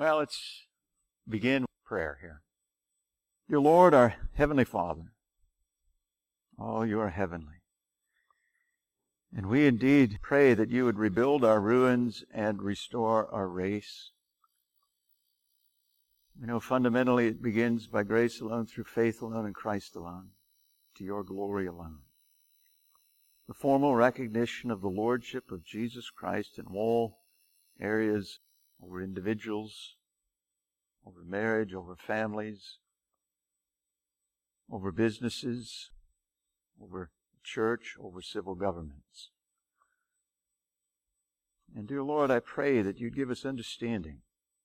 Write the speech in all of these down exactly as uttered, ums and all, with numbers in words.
Well, let's begin with prayer here. Dear Lord, our Heavenly Father, oh, you are heavenly. And we indeed pray that you would rebuild our ruins and restore our race. We know fundamentally it begins by grace alone, through faith alone, in Christ alone, to your glory alone. The formal recognition of the Lordship of Jesus Christ in all areas, over individuals, over marriage, over families, over businesses, over church, over civil governments. And dear Lord, I pray that you'd give us understanding.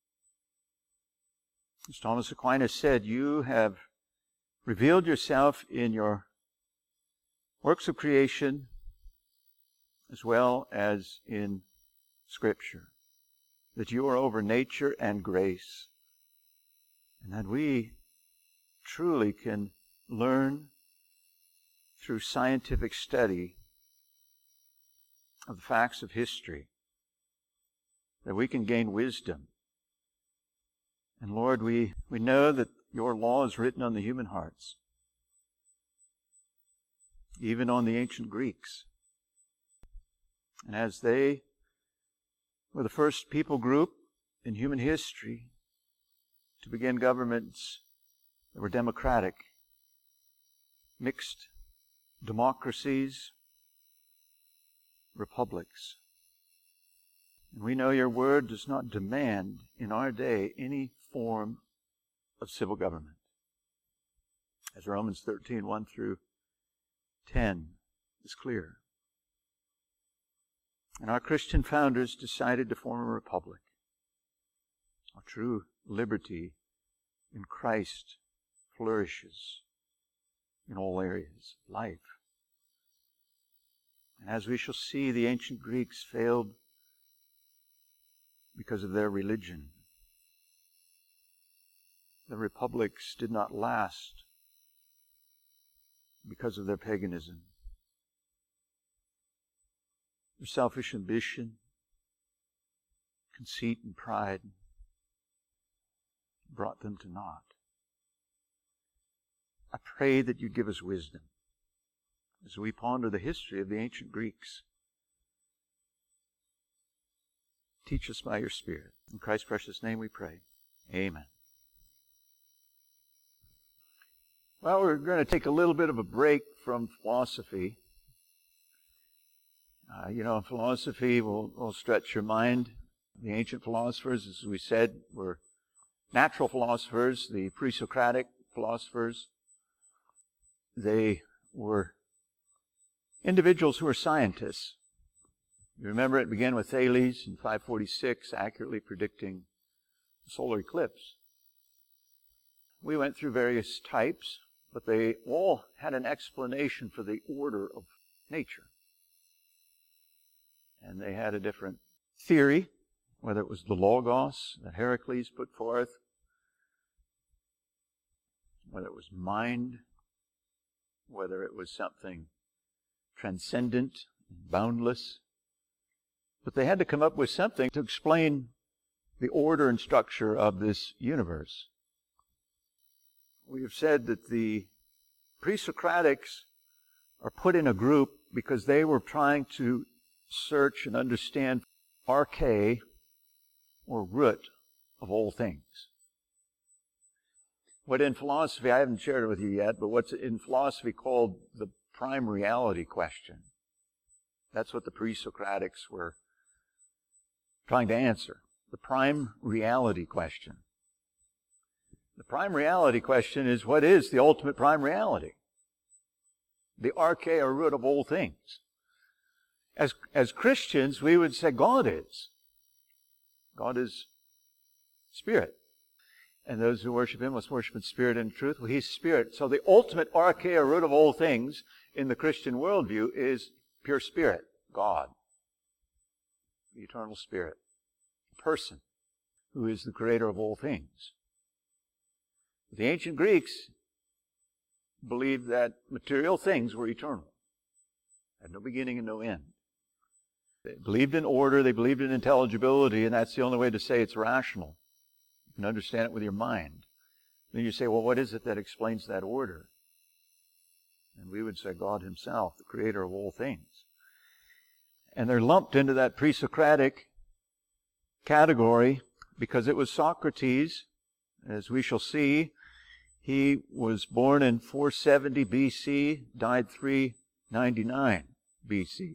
As Thomas Aquinas said, you have revealed yourself in your works of creation as well as in Scripture, that you are over nature and grace, and that we truly can learn through scientific study of the facts of history, that we can gain wisdom. And Lord, we, we know that your law is written on the human hearts, even on the ancient Greeks. And as they were the first people group in human history to begin governments that were democratic, mixed democracies, republics. And we know your word does not demand in our day any form of civil government. As Romans thirteen, one through ten is clear. And our Christian founders decided to form a republic. Our true liberty in Christ flourishes in all areas of life. And as we shall see, the ancient Greeks failed because of their religion. The republics did not last because of their paganism. Their selfish ambition, conceit, and pride brought them to naught. I pray that you give us wisdom as we ponder the history of the ancient Greeks. Teach us by your Spirit. In Christ's precious name we pray. Amen. Well, we're going to take a little bit of a break from philosophy. Uh, you know, philosophy will, will stretch your mind. The ancient philosophers, as we said, were natural philosophers, the pre-Socratic philosophers. They were individuals who were scientists. You remember it began with Thales in five forty-six, accurately predicting the solar eclipse. We went through various types, but they all had an explanation for the order of nature. And they had a different theory, whether it was the Logos that Heracles put forth, whether it was mind, whether it was something transcendent, boundless. But they had to come up with something to explain the order and structure of this universe. We have said that the pre-Socratics are put in a group because they were trying to search and understand arche, or root, of all things. What in philosophy, I haven't shared it with you yet, but what's in philosophy called the prime reality question. That's what the pre-Socratics were trying to answer. The prime reality question. The prime reality question is, what is the ultimate prime reality? The arche, or root, of all things. As, as Christians, we would say God is. God is Spirit. And those who worship Him must worship in spirit and truth. Well, He's Spirit. So the ultimate arche, or root, of all things in the Christian worldview is pure Spirit, God. The eternal Spirit. A person who is the creator of all things. The ancient Greeks believed that material things were eternal. Had no beginning and no end. They believed in order, they believed in intelligibility, and that's the only way to say it's rational. and understand it with your mind. Then you say, well, what is it that explains that order? And we would say God himself, the creator of all things. And they're lumped into that pre-Socratic category because it was Socrates, as we shall see. He was born in four seventy B C, died three ninety-nine B C.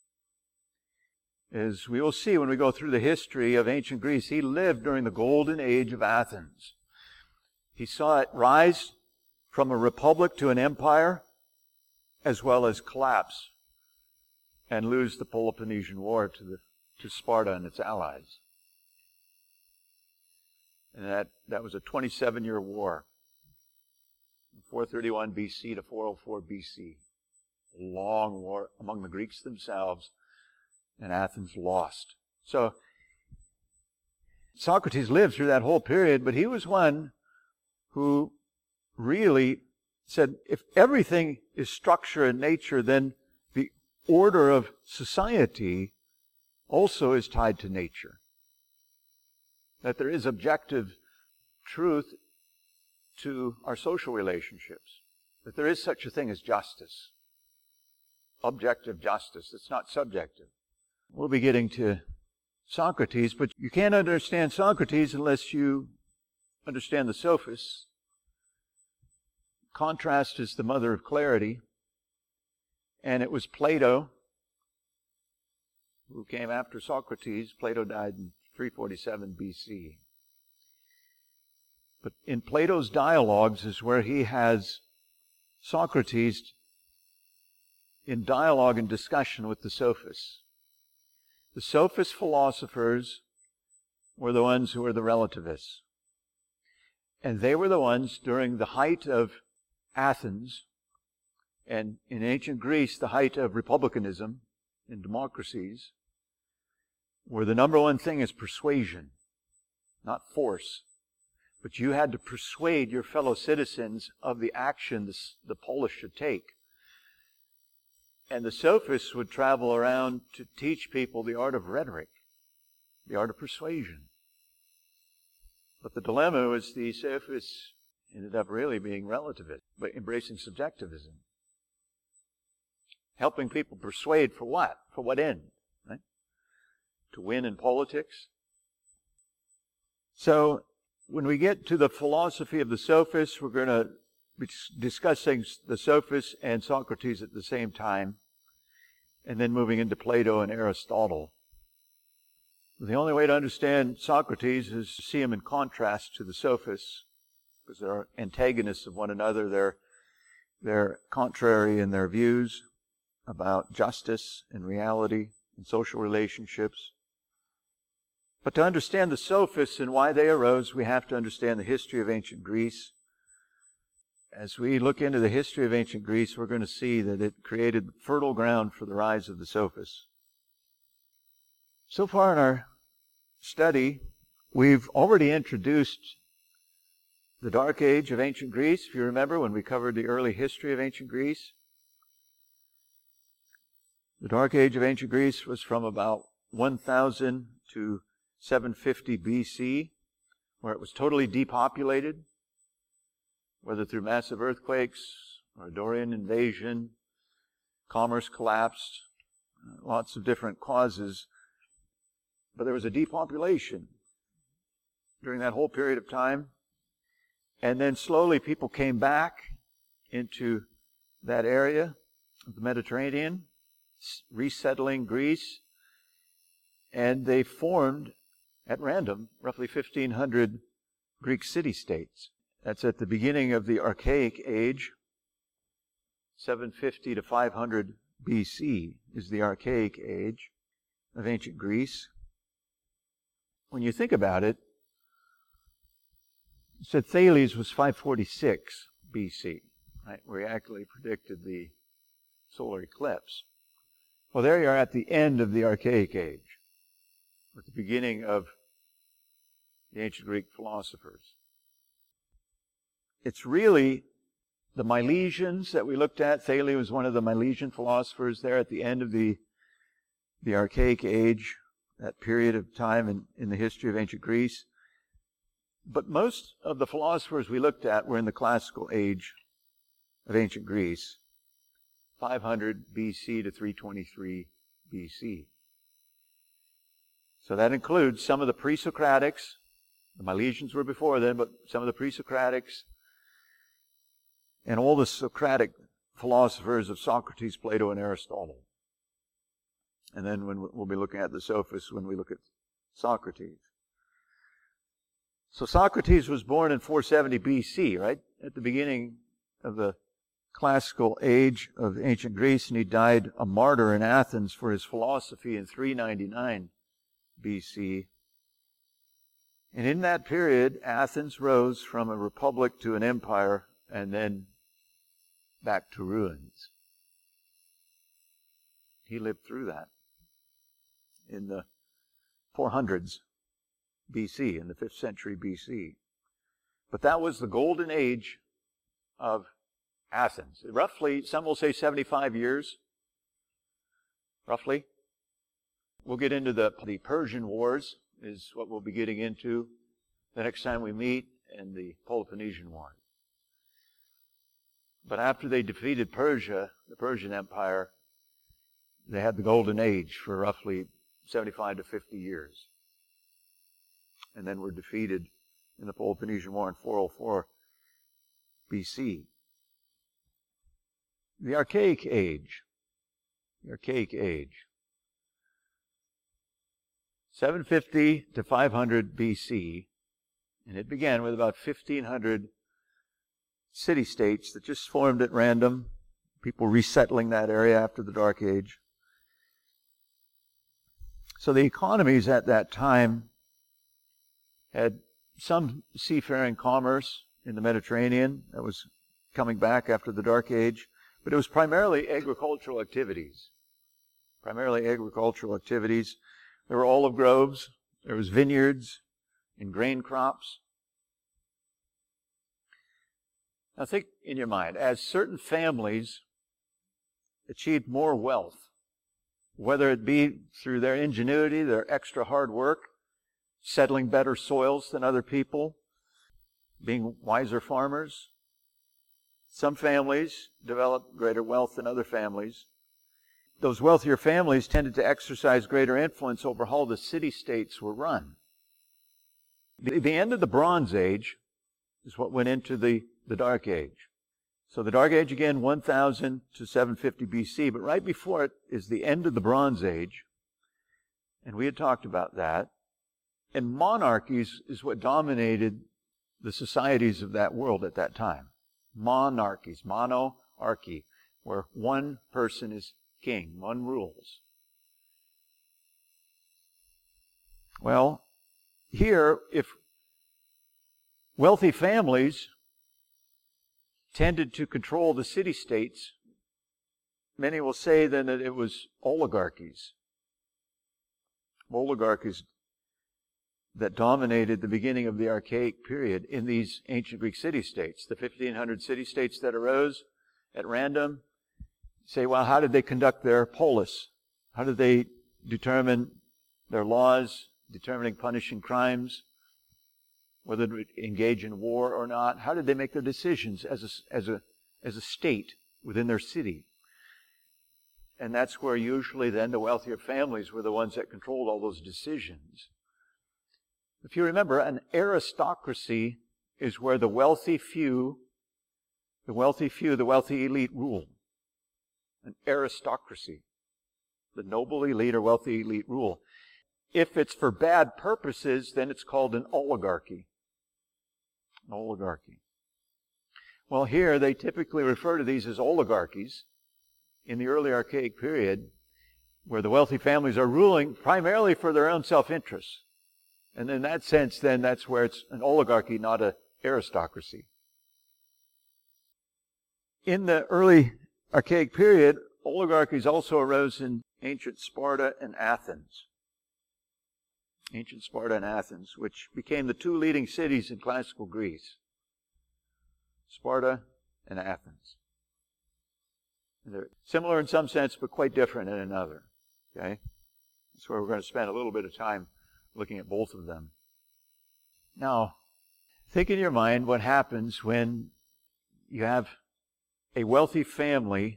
As we will see when we go through the history of ancient Greece, he lived during the golden age of Athens. He saw it rise from a republic to an empire, as well as collapse and lose the Peloponnesian War to, the, to Sparta and its allies. And that, that was a twenty-seven-year war, four thirty-one B C to four oh four B C. A long war among the Greeks themselves, and Athens lost. So Socrates lived through that whole period, but he was one who really said, if everything is structure and nature, then the order of society also is tied to nature. That there is objective truth to our social relationships. That there is such a thing as justice. Objective justice. It's not subjective. We'll be getting to Socrates, but you can't understand Socrates unless you understand the sophists. Contrast is the mother of clarity, and it was Plato who came after Socrates. Plato died in three forty-seven B C. But in Plato's dialogues is where he has Socrates in dialogue and discussion with the sophists. The sophist philosophers were the ones who were the relativists. And they were the ones during the height of Athens, and in ancient Greece, the height of republicanism and democracies, where the number one thing is persuasion, not force. But you had to persuade your fellow citizens of the action the, the polis should take. And the sophists would travel around to teach people the art of rhetoric, the art of persuasion. But the dilemma was the sophists ended up really being relativist, but embracing subjectivism. Helping people persuade for what? For what end? Right? To win in politics. So, when we get to the philosophy of the sophists, we're going to be discussing the sophists and Socrates at the same time, and then moving into Plato and Aristotle. The only way to understand Socrates is to see him in contrast to the sophists, because they're antagonists of one another. They're, they're contrary in their views about justice and reality and social relationships. But to understand the sophists and why they arose, we have to understand the history of ancient Greece. As we look into the history of ancient Greece, we're going to see that it created fertile ground for the rise of the sophists. So far in our study, we've already introduced the Dark Age of ancient Greece. If you remember when we covered the early history of ancient Greece, the Dark Age of ancient Greece was from about one thousand to seven fifty B C, where it was totally depopulated, whether through massive earthquakes or a Dorian invasion, commerce collapsed, lots of different causes. But there was a depopulation during that whole period of time. And then slowly people came back into that area of the Mediterranean, resettling Greece, and they formed at random roughly fifteen hundred Greek city-states. That's at the beginning of the Archaic Age. seven fifty to five hundred B C is the Archaic Age of ancient Greece. When you think about it, it said Thales was five forty-six B C, right, where he actually predicted the solar eclipse. Well, there you are at the end of the Archaic Age, at the beginning of the ancient Greek philosophers. It's really the Milesians that we looked at. Thales was one of the Milesian philosophers there at the end of the, the Archaic Age, that period of time in, in the history of ancient Greece. But most of the philosophers we looked at were in the classical age of ancient Greece, five hundred B C to three twenty-three B C. So that includes some of the pre-Socratics. The Milesians were before them, but some of the pre-Socratics and all the Socratic philosophers of Socrates, Plato, and Aristotle. And then when we'll be looking at the sophists when we look at Socrates. So Socrates was born in four seventy B C, right? At the beginning of the classical age of ancient Greece, and he died a martyr in Athens for his philosophy in three ninety-nine B C. And in that period, Athens rose from a republic to an empire and then back to ruins. He lived through that in the four hundreds B C, in the fifth century B C. But that was the golden age of Athens. Roughly, some will say seventy-five years. Roughly. We'll get into the, the Persian Wars, is what we'll be getting into the next time we meet, and the Peloponnesian War. But after they defeated Persia, the Persian Empire, they had the golden age for roughly seventy-five to fifty years. And then were defeated in the Peloponnesian War in four oh four B C. The Archaic Age. The Archaic Age. seven fifty to five hundred B C, and it began with about fifteen hundred city-states that just formed at random, people resettling that area after the Dark Age. So the economies at that time had some seafaring commerce in the Mediterranean that was coming back after the Dark Age, but it was primarily agricultural activities. Primarily agricultural activities. There were olive groves, there was vineyards and grain crops. Now think in your mind, as certain families achieved more wealth, whether it be through their ingenuity, their extra hard work, settling better soils than other people, being wiser farmers, some families developed greater wealth than other families. Those wealthier families tended to exercise greater influence over how the city-states were run. The, the end of the Bronze Age is what went into the, the Dark Age. So the Dark Age, again, one thousand to seven fifty B C, but right before it is the end of the Bronze Age, and we had talked about that. And monarchies is what dominated the societies of that world at that time. Monarchies, monarchy, where one person is king, one rules. Well, here, if wealthy families tended to control the city-states, many will say then that it was oligarchies. Oligarchies that dominated the beginning of the Archaic period in these ancient Greek city-states. The fifteen hundred city-states that arose at random. Say, well, how did they conduct their polis? How did they determine their laws, determining punishing crimes, whether to engage in war or not? How did they make their decisions as a, as a, as a state within their city? And that's where usually then the wealthier families were the ones that controlled all those decisions. If you remember, an aristocracy is where the wealthy few, the wealthy few, the wealthy elite rule. An aristocracy. The noble elite or wealthy elite rule. If it's for bad purposes, then it's called an oligarchy. An oligarchy. Well, here they typically refer to these as oligarchies in the early Archaic period, where the wealthy families are ruling primarily for their own self-interest. And in that sense, then, that's where it's an oligarchy, not an aristocracy. In the early Archaic period, oligarchies also arose in ancient Sparta and Athens. Ancient Sparta and Athens, which became the two leading cities in classical Greece. Sparta and Athens. And they're similar in some sense, but quite different in another. Okay? That's where we're going to spend a little bit of time looking at both of them. Now, Think in your mind what happens when you have a wealthy family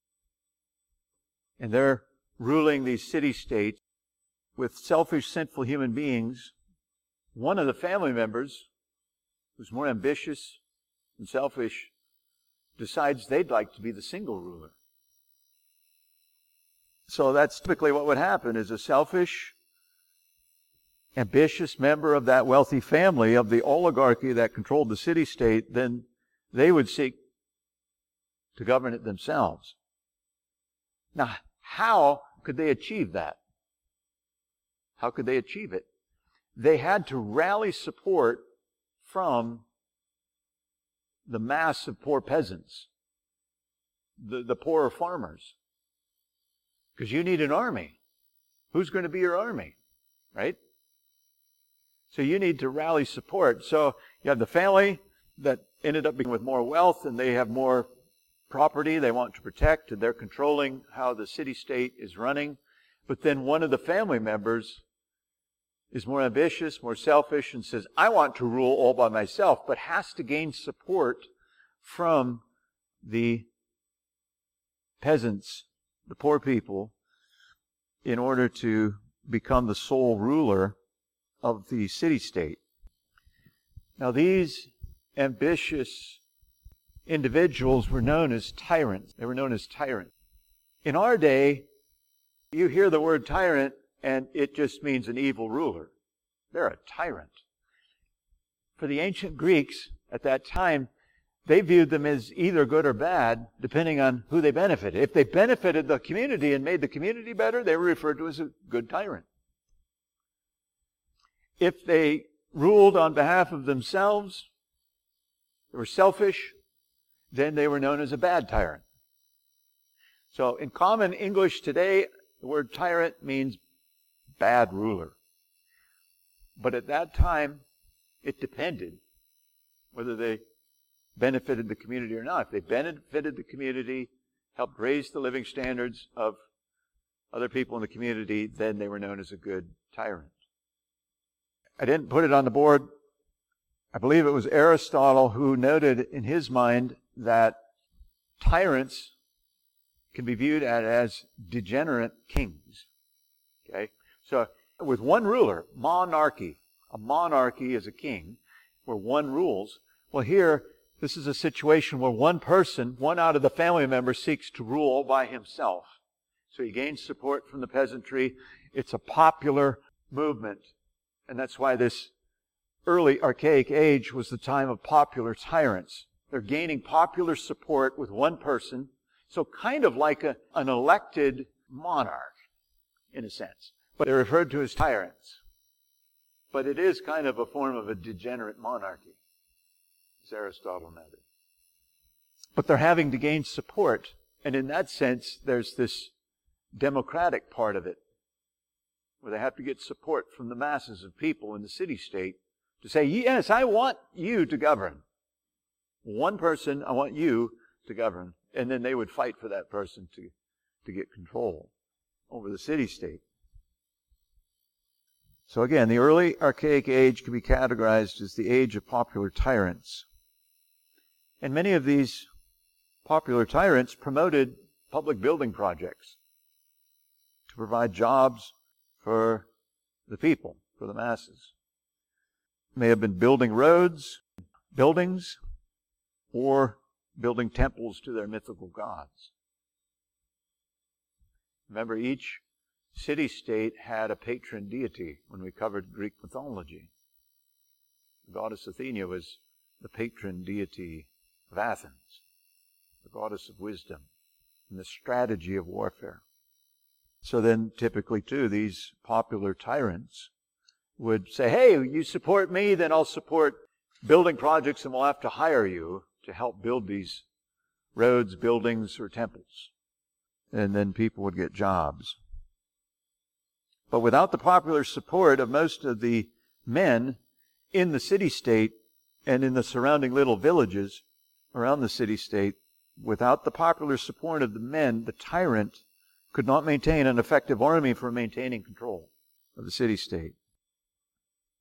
and they're ruling these city-states with selfish, sinful human beings. One of the family members, who's more ambitious and selfish, decides they'd like to be the single ruler. So that's typically what would happen, is a selfish, ambitious member of that wealthy family, of the oligarchy that controlled the city-state, then they would seek to govern it themselves. Now, how could they achieve that? How could they achieve it? They had to rally support from the mass of poor peasants, the, the poorer farmers. Because you need an army. Who's going to be your army? Right? So you need to rally support. So you have the family that ended up being with more wealth, and they have more property they want to protect, and they're controlling how the city-state is running. But then one of the family members is more ambitious, more selfish, and says, I want to rule all by myself, but has to gain support from the peasants, the poor people, in order to become the sole ruler of the city-state. Now, these ambitious individuals were known as tyrants. They were known as tyrants. In our day, you hear the word tyrant, and it just means an evil ruler. They're a tyrant. For the ancient Greeks at that time, they viewed them as either good or bad, depending on who they benefited. If they benefited the community and made the community better, they were referred to as a good tyrant. If they ruled on behalf of themselves, they were selfish, then they were known as a bad tyrant. So in common English today, the word tyrant means bad ruler. But at that time, it depended whether they benefited the community or not. If they benefited the community, helped raise the living standards of other people in the community, then they were known as a good tyrant. I didn't put it on the board. I believe it was Aristotle who noted in his mind that tyrants can be viewed as degenerate kings. Okay? So with one ruler, monarchy. A monarchy is a king where one rules. Well, here, this is a situation where one person, one out of the family members, seeks to rule all by himself. So he gains support from the peasantry. It's a popular movement. And that's why this early archaic age was the time of popular tyrants. They're gaining popular support with one person. So kind of like a, an elected monarch, in a sense. But they're referred to as tyrants. But it is kind of a form of a degenerate monarchy, as Aristotle noted. But they're having to gain support. And in that sense, there's this democratic part of it, where they have to get support from the masses of people in the city-state to say, yes, I want you to govern. One person, I want you to govern. And then they would fight for that person to, to get control over the city-state. So again, the early archaic age can be categorized as the age of popular tyrants. And many of these popular tyrants promoted public building projects to provide jobs for the people, for the masses. May have been building roads, buildings, or building temples to their mythical gods. Remember, each city-state had a patron deity when we covered Greek mythology. The goddess Athena was the patron deity of Athens, the goddess of wisdom and the strategy of warfare. So then, typically, too, these popular tyrants would say, hey, you support me, then I'll support building projects and we'll have to hire you to help build these roads, buildings, or temples. And then people would get jobs. But without the popular support of most of the men in the city-state and in the surrounding little villages around the city-state, without the popular support of the men, the tyrant could not maintain an effective army for maintaining control of the city-state.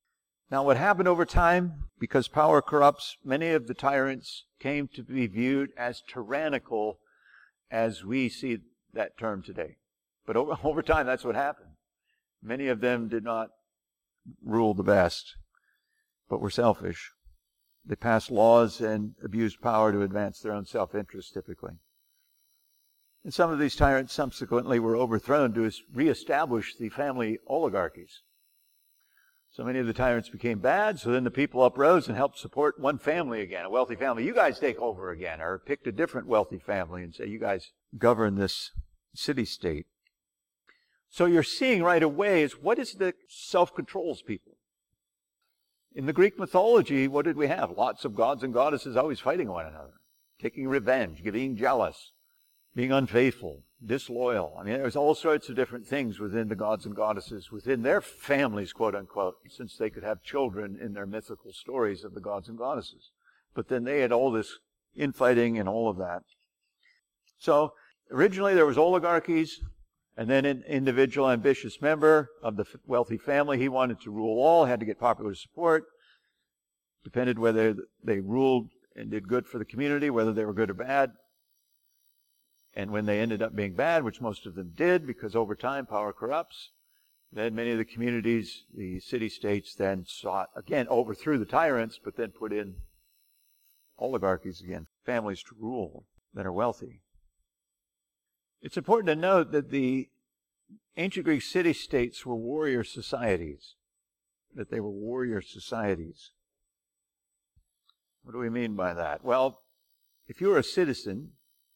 Now, what happened over time, because power corrupts, many of the tyrants came to be viewed as tyrannical as we see that term today. But over, over time, that's what happened. Many of them did not rule the best, but were selfish. They passed laws and abused power to advance their own self-interest, typically. And some of these tyrants subsequently were overthrown to reestablish the family oligarchies. So many of the tyrants became bad, so then the people uprose and helped support one family again, a wealthy family. You guys take over again, or picked a different wealthy family and say, you guys govern this city-state. So you're seeing right away is what is the self-controls people? In the Greek mythology, what did we have? Lots of gods and goddesses always fighting one another, taking revenge, being jealous, being unfaithful, disloyal. I mean, there's all sorts of different things within the gods and goddesses, within their families, quote unquote, since they could have children in their mythical stories of the gods and goddesses. But then they had all this infighting and all of that. So originally there was oligarchies, and then an individual ambitious member of the wealthy family, he wanted to rule all, had to get popular support. Depended whether they ruled and did good for the community, whether they were good or bad. And when they ended up being bad, which most of them did, because over time power corrupts, then many of the communities, the city-states, then sought, again, overthrew the tyrants, but then put in oligarchies again, families to rule that are wealthy. It's important to note that the ancient Greek city-states were warrior societies, that they were warrior societies. What do we mean by that? Well, if you were a citizen,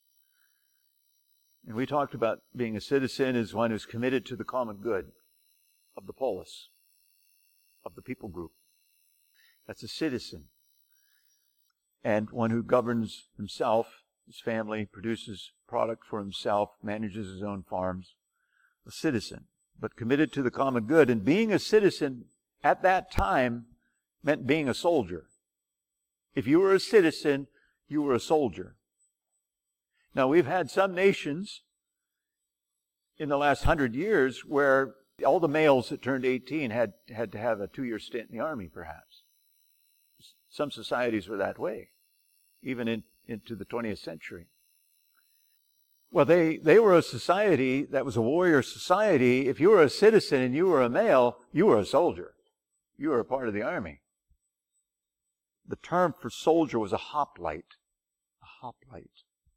and we talked about being a citizen as one who's committed to the common good of the polis, of the people group. That's a citizen. And one who governs himself, his family, produces product for himself, manages his own farms. A citizen, but committed to the common good. And being a citizen at that time meant being a soldier. If you were a citizen, you were a soldier. Now, we've had some nations in the last hundred years where all the males that turned eighteen had, had to have a two-year stint in the army, perhaps. Some societies were that way, even in, into the twentieth century. Well, they, they were a society that was a warrior society. If you were a citizen and you were a male, you were a soldier. You were a part of the army. The term for soldier was a hoplite. A hoplite.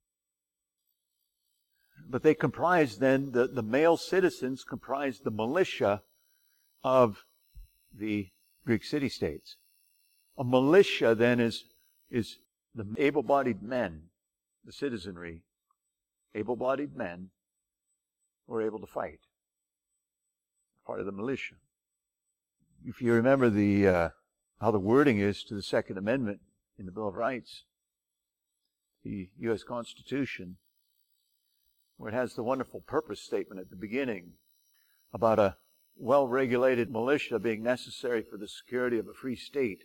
But they comprised then, the, the male citizens comprised the militia of the Greek city-states. A militia then is, is the able-bodied men, the citizenry, able-bodied men who are able to fight. Part of the militia. If you remember the uh, how the wording is to the Second Amendment in the Bill of Rights, the U S Constitution, where it has the wonderful purpose statement at the beginning about a well-regulated militia being necessary for the security of a free state.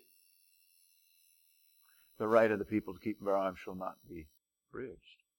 The right of the people to keep and bear arms shall not be abridged.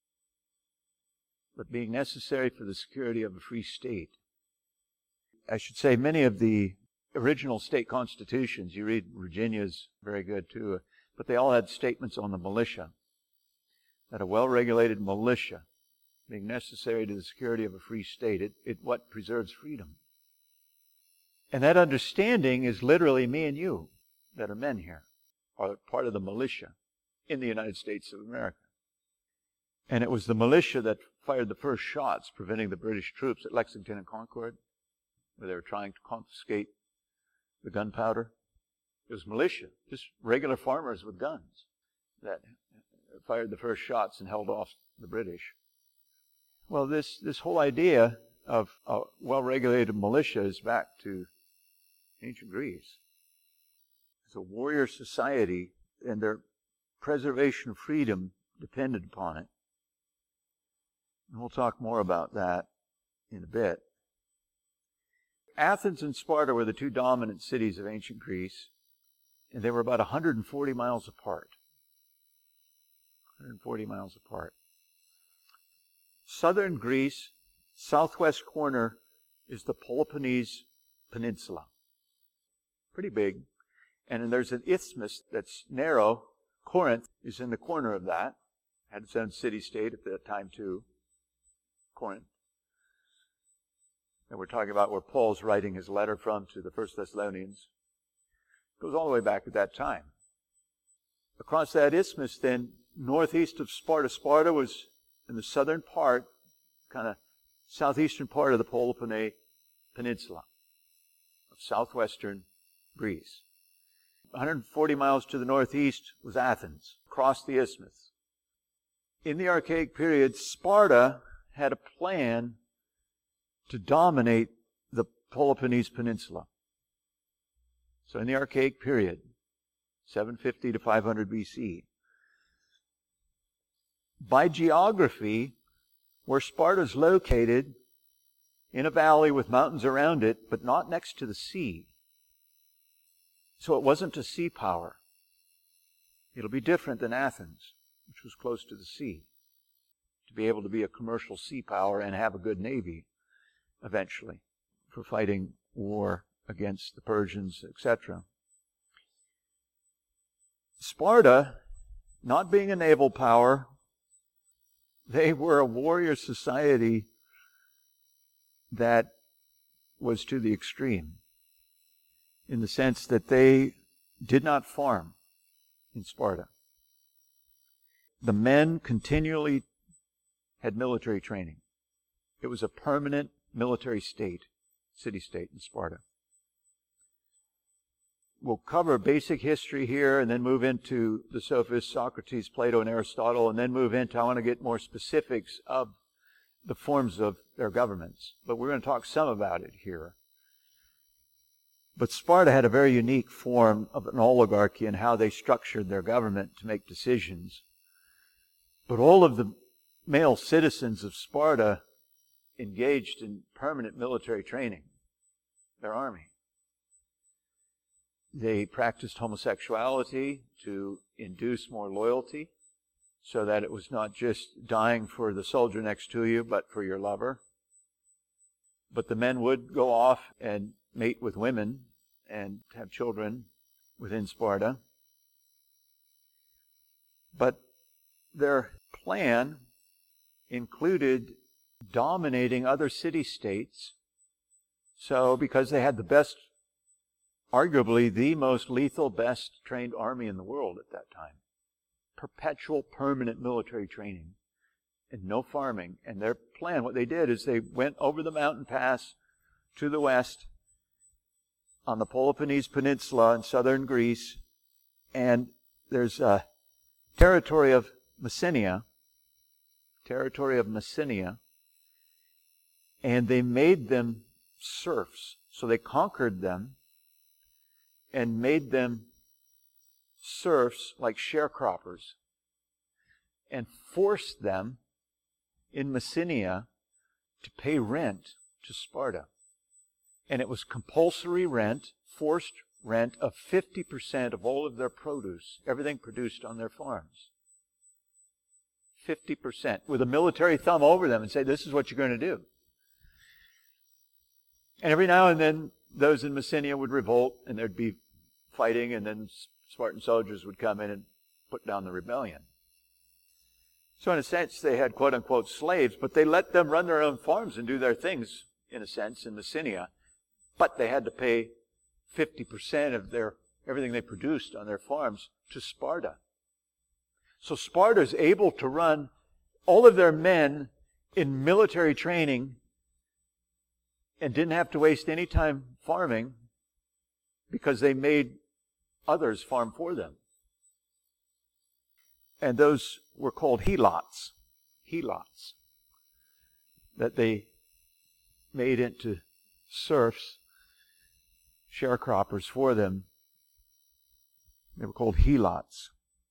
But being necessary for the security of a free state. I should say many of the original state constitutions, you read Virginia's very good too, but they all had statements on the militia. That a well-regulated militia being necessary to the security of a free state, it, it what preserves freedom. And that understanding is literally me and you that are men here, are part of the militia in the United States of America. And it was the militia that fired the first shots preventing the British troops at Lexington and Concord, where they were trying to confiscate the gunpowder. It was militia, just regular farmers with guns, that fired the first shots and held off the British. Well, this, this whole idea of a well-regulated militia is back to ancient Greece. It's a warrior society, and their preservation of freedom depended upon it. And we'll talk more about that in a bit. Athens and Sparta were the two dominant cities of ancient Greece, and they were about one hundred forty miles apart. one hundred forty miles apart. Southern Greece, southwest corner, is the Peloponnese Peninsula. Pretty big. And then there's an isthmus that's narrow. Corinth is in the corner of that. Had its own city-state at that time too. Corinth. And we're talking about where Paul's writing his letter from to the First Thessalonians. It goes all the way back at that time. Across that isthmus then, northeast of Sparta. Sparta was in the southern part, kind of southeastern part of the Peloponnese Peninsula of southwestern Greece. one hundred forty miles to the northeast was Athens, across the isthmus. In the Archaic period, Sparta had a plan to dominate the Peloponnese Peninsula. So in the Archaic period, seven fifty to five hundred B C, by geography, where Sparta is located, in a valley with mountains around it, but not next to the sea. So it wasn't a sea power. It'll be different than Athens, which was close to the sea, to be able to be a commercial sea power and have a good navy eventually for fighting war against the Persians, et cetera. Sparta, not being a naval power, they were a warrior society that was to the extreme, in the sense that they did not farm in Sparta. The men continually had military training. It was a permanent military state, city-state in Sparta. We'll cover basic history here and then move into the sophists, Socrates, Plato, and Aristotle, and then move into, I want to get more specifics of the forms of their governments. But we're going to talk some about it here. But Sparta had a very unique form of an oligarchy and how they structured their government to make decisions. But all of the male citizens of Sparta engaged in permanent military training, their army. They practiced homosexuality to induce more loyalty, so that it was not just dying for the soldier next to you, but for your lover. But the men would go off and mate with women and have children within Sparta. But their plan included dominating other city-states. So, because they had the best, arguably the most lethal, best trained army in the world at that time. Perpetual, permanent military training and no farming. And their plan, what they did is they went over the mountain pass to the west on the Peloponnese Peninsula in southern Greece. And there's a territory of Messenia, territory of Messenia, and they made them serfs. So they conquered them and made them serfs like sharecroppers and forced them in Messenia to pay rent to Sparta. And it was compulsory rent, forced rent of fifty percent of all of their produce, everything produced on their farms. fifty percent, with a military thumb over them and say, this is what you're going to do. And every now and then, those in Messenia would revolt, and there'd be fighting, and then Spartan soldiers would come in and put down the rebellion. So in a sense, they had quote-unquote slaves, but they let them run their own farms and do their things, in a sense, in Messenia. But they had to pay fifty percent of their everything they produced on their farms to Sparta. So Sparta is able to run all of their men in military training and didn't have to waste any time farming because they made others farm for them. And those were called helots. Helots. That they made into serfs, sharecroppers for them. They were called helots.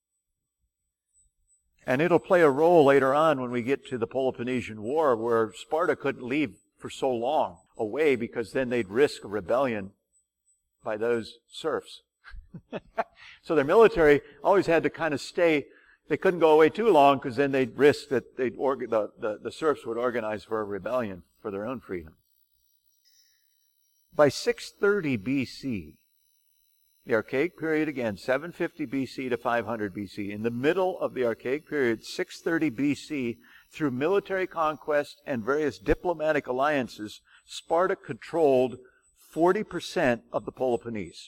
And it'll play a role later on when we get to the Peloponnesian War, where Sparta couldn't leave for so long away because then they'd risk a rebellion by those serfs. So their military always had to kind of stay. They couldn't go away too long because then they'd risk that they'd orga- the, the, the serfs would organize for a rebellion for their own freedom. By six thirty B C, The Archaic period, again, seven fifty B C to five hundred B C. In the middle of the Archaic period, six thirty B C, through military conquest and various diplomatic alliances, Sparta controlled forty percent of the Peloponnese,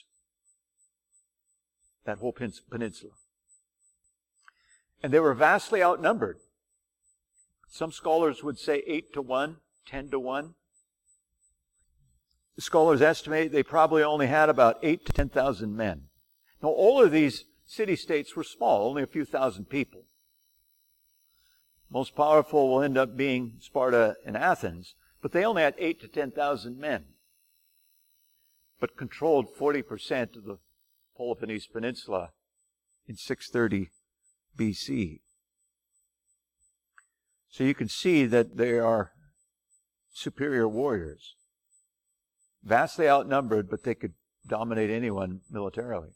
that whole peninsula. And they were vastly outnumbered. Some scholars would say eight to one, ten to one. The scholars estimate they probably only had about eight to ten thousand men. Now, all of these city-states were small, only a few thousand people. Most powerful will end up being Sparta and Athens, but they only had eight to ten thousand men, but controlled forty percent of the Peloponnese Peninsula in six thirty B C. So you can see that they are superior warriors. Vastly outnumbered, but they could dominate anyone militarily.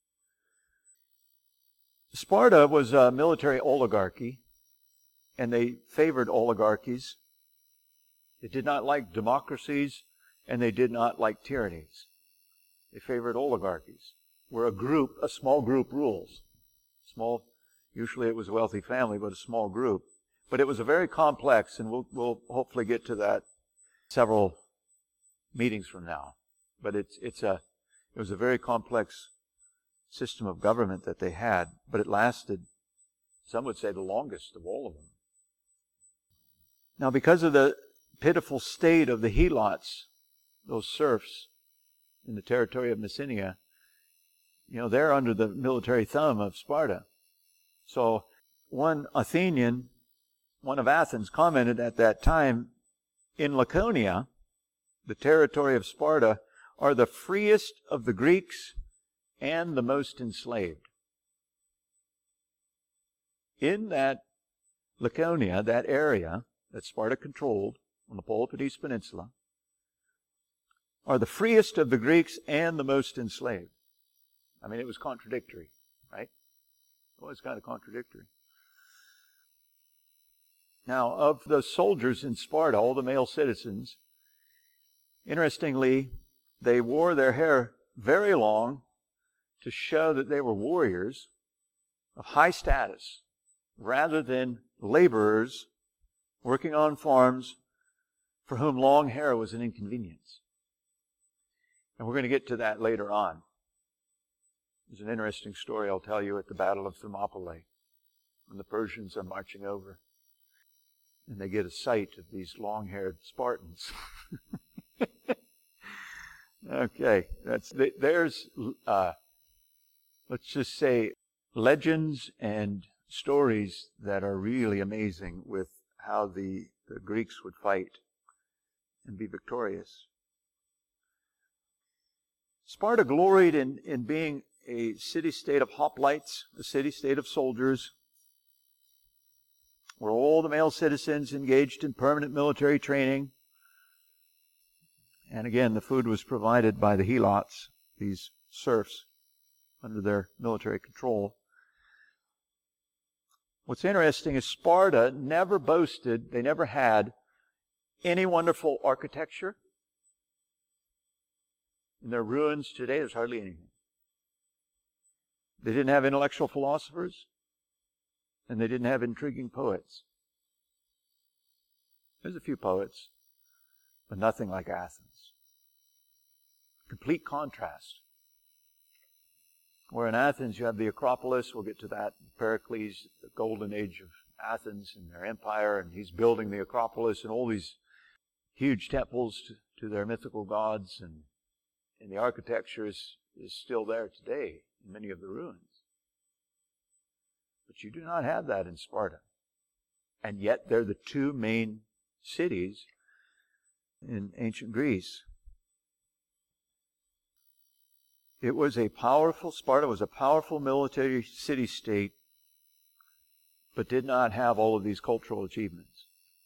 Sparta was a military oligarchy, and they favored oligarchies. They did not like democracies, and they did not like tyrannies. They favored oligarchies, where a group, a small group rules. Small, usually it was a wealthy family, but a small group. But it was a very complex, and we'll, we'll hopefully get to that several meetings from now. But it's it's a it was a very complex system of government that they had, but it lasted, some would say, the longest of all of them. Now, because of the pitiful state of the Helots, those serfs in the territory of Messenia, you know, they're under the military thumb of Sparta. So one Athenian, one of Athens, commented at that time, in Laconia, the territory of Sparta, are the freest of the Greeks and the most enslaved. In that Laconia, that area that Sparta controlled on the Peloponnese Peninsula, are the freest of the Greeks and the most enslaved. I mean, it was contradictory, right? It was kind of contradictory. Now, of the soldiers in Sparta, all the male citizens, interestingly, they wore their hair very long to show that they were warriors of high status, rather than laborers working on farms for whom long hair was an inconvenience. And we're going to get to that later on. There's an interesting story I'll tell you at the Battle of Thermopylae, when the Persians are marching over, and they get a sight of these long-haired Spartans. Okay, that's there's uh, let's just say legends and stories that are really amazing with how the, the Greeks would fight and be victorious. Sparta gloried in, in being a city-state of hoplites, a city-state of soldiers, where all the male citizens engaged in permanent military training. And again, the food was provided by the Helots, these serfs, under their military control. What's interesting is Sparta never boasted, they never had any wonderful architecture. In their ruins today, there's hardly anything. They didn't have intellectual philosophers, and they didn't have intriguing poets. There's a few poets, but nothing like Athens. Complete contrast. Where in Athens you have the Acropolis, we'll get to that, Pericles, the golden age of Athens and their empire, and he's building the Acropolis and all these huge temples to, to their mythical gods, and, and the architecture is, is still there today in many of the ruins. But you do not have that in Sparta. And yet they're the two main cities in ancient Greece. It was a powerful, Sparta was a powerful military city-state, but did not have all of these cultural achievements.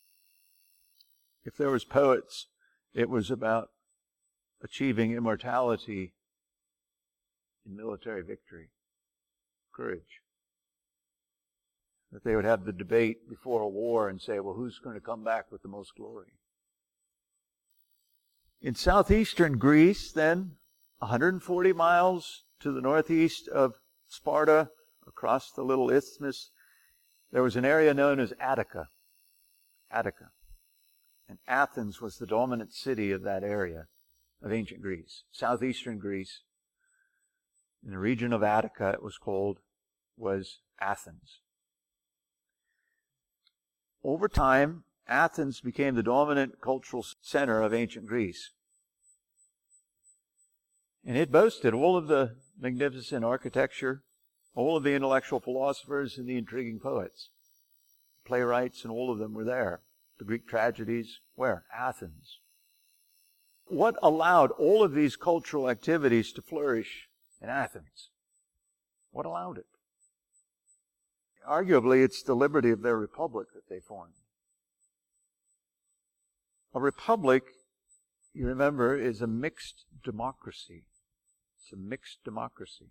If there was poets, it was about achieving immortality in military victory, courage. That they would have the debate before a war and say, well, who's going to come back with the most glory? In southeastern Greece, then, one hundred forty miles to the northeast of Sparta, across the little isthmus, there was an area known as Attica. Attica. And Athens was the dominant city of that area of ancient Greece, southeastern Greece. In the region of Attica, it was called, was Athens. Over time, Athens became the dominant cultural center of ancient Greece. And it boasted all of the magnificent architecture, all of the intellectual philosophers and the intriguing poets. Playwrights and all of them were there. The Greek tragedies, where? Athens. What allowed all of these cultural activities to flourish in Athens? What allowed it? Arguably, it's the liberty of their republic that they formed. A republic, you remember, is a mixed democracy. It's a mixed democracy.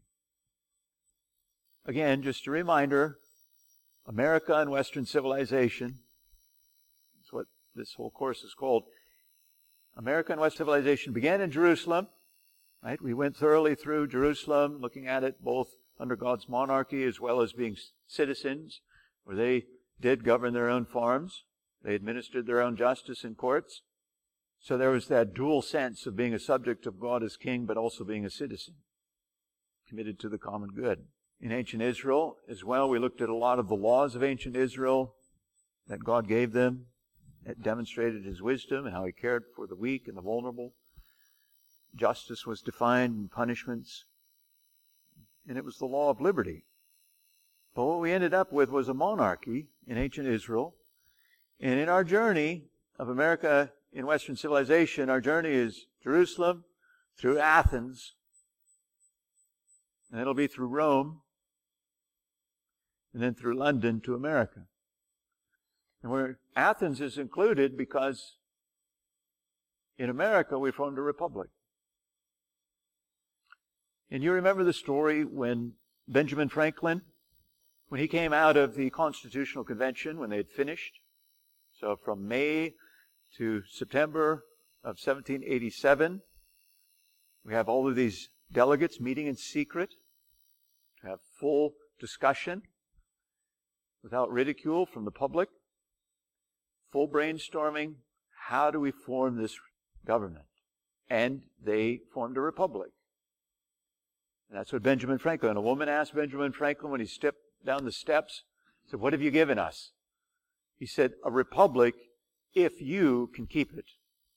Again, just a reminder, America and Western civilization, that's what this whole course is called. America and Western civilization began in Jerusalem, right? We went thoroughly through Jerusalem, looking at it both under God's monarchy as well as being citizens, where they did govern their own farms. They administered their own justice in courts. So there was that dual sense of being a subject of God as king, but also being a citizen, committed to the common good. In ancient Israel as well, we looked at a lot of the laws of ancient Israel that God gave them. It demonstrated His wisdom and how He cared for the weak and the vulnerable. Justice was defined in punishments. And it was the law of liberty. But what we ended up with was a monarchy in ancient Israel. And in our journey of America in Western civilization, our journey is Jerusalem through Athens, and it'll be through Rome, and then through London to America. And where Athens is included because in America we formed a republic. And you remember the story when Benjamin Franklin, when he came out of the Constitutional Convention, when they had finished, so from May to September of seventeen eighty-seven, we have all of these delegates meeting in secret to have full discussion without ridicule from the public, full brainstorming, how do we form this government? And they formed a republic. And that's what Benjamin Franklin, a woman asked Benjamin Franklin when he stepped down the steps, said, "What have you given us?" He said, "A republic if you can keep it."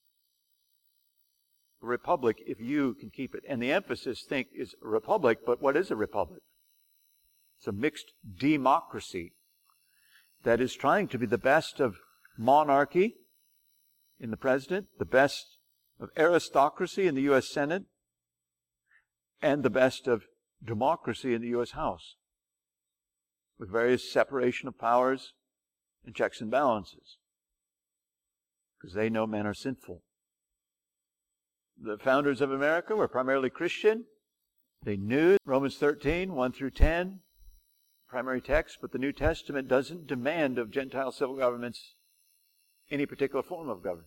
A republic if you can keep it. And the emphasis, think, is a republic, but what is a republic? It's a mixed democracy that is trying to be the best of monarchy in the president, the best of aristocracy in the U S Senate, and the best of democracy in the U S House, with various separation of powers and checks and balances, because they know men are sinful. The founders of America were primarily Christian. They knew Romans thirteen, one through ten, primary text, but the New Testament doesn't demand of Gentile civil governments any particular form of government.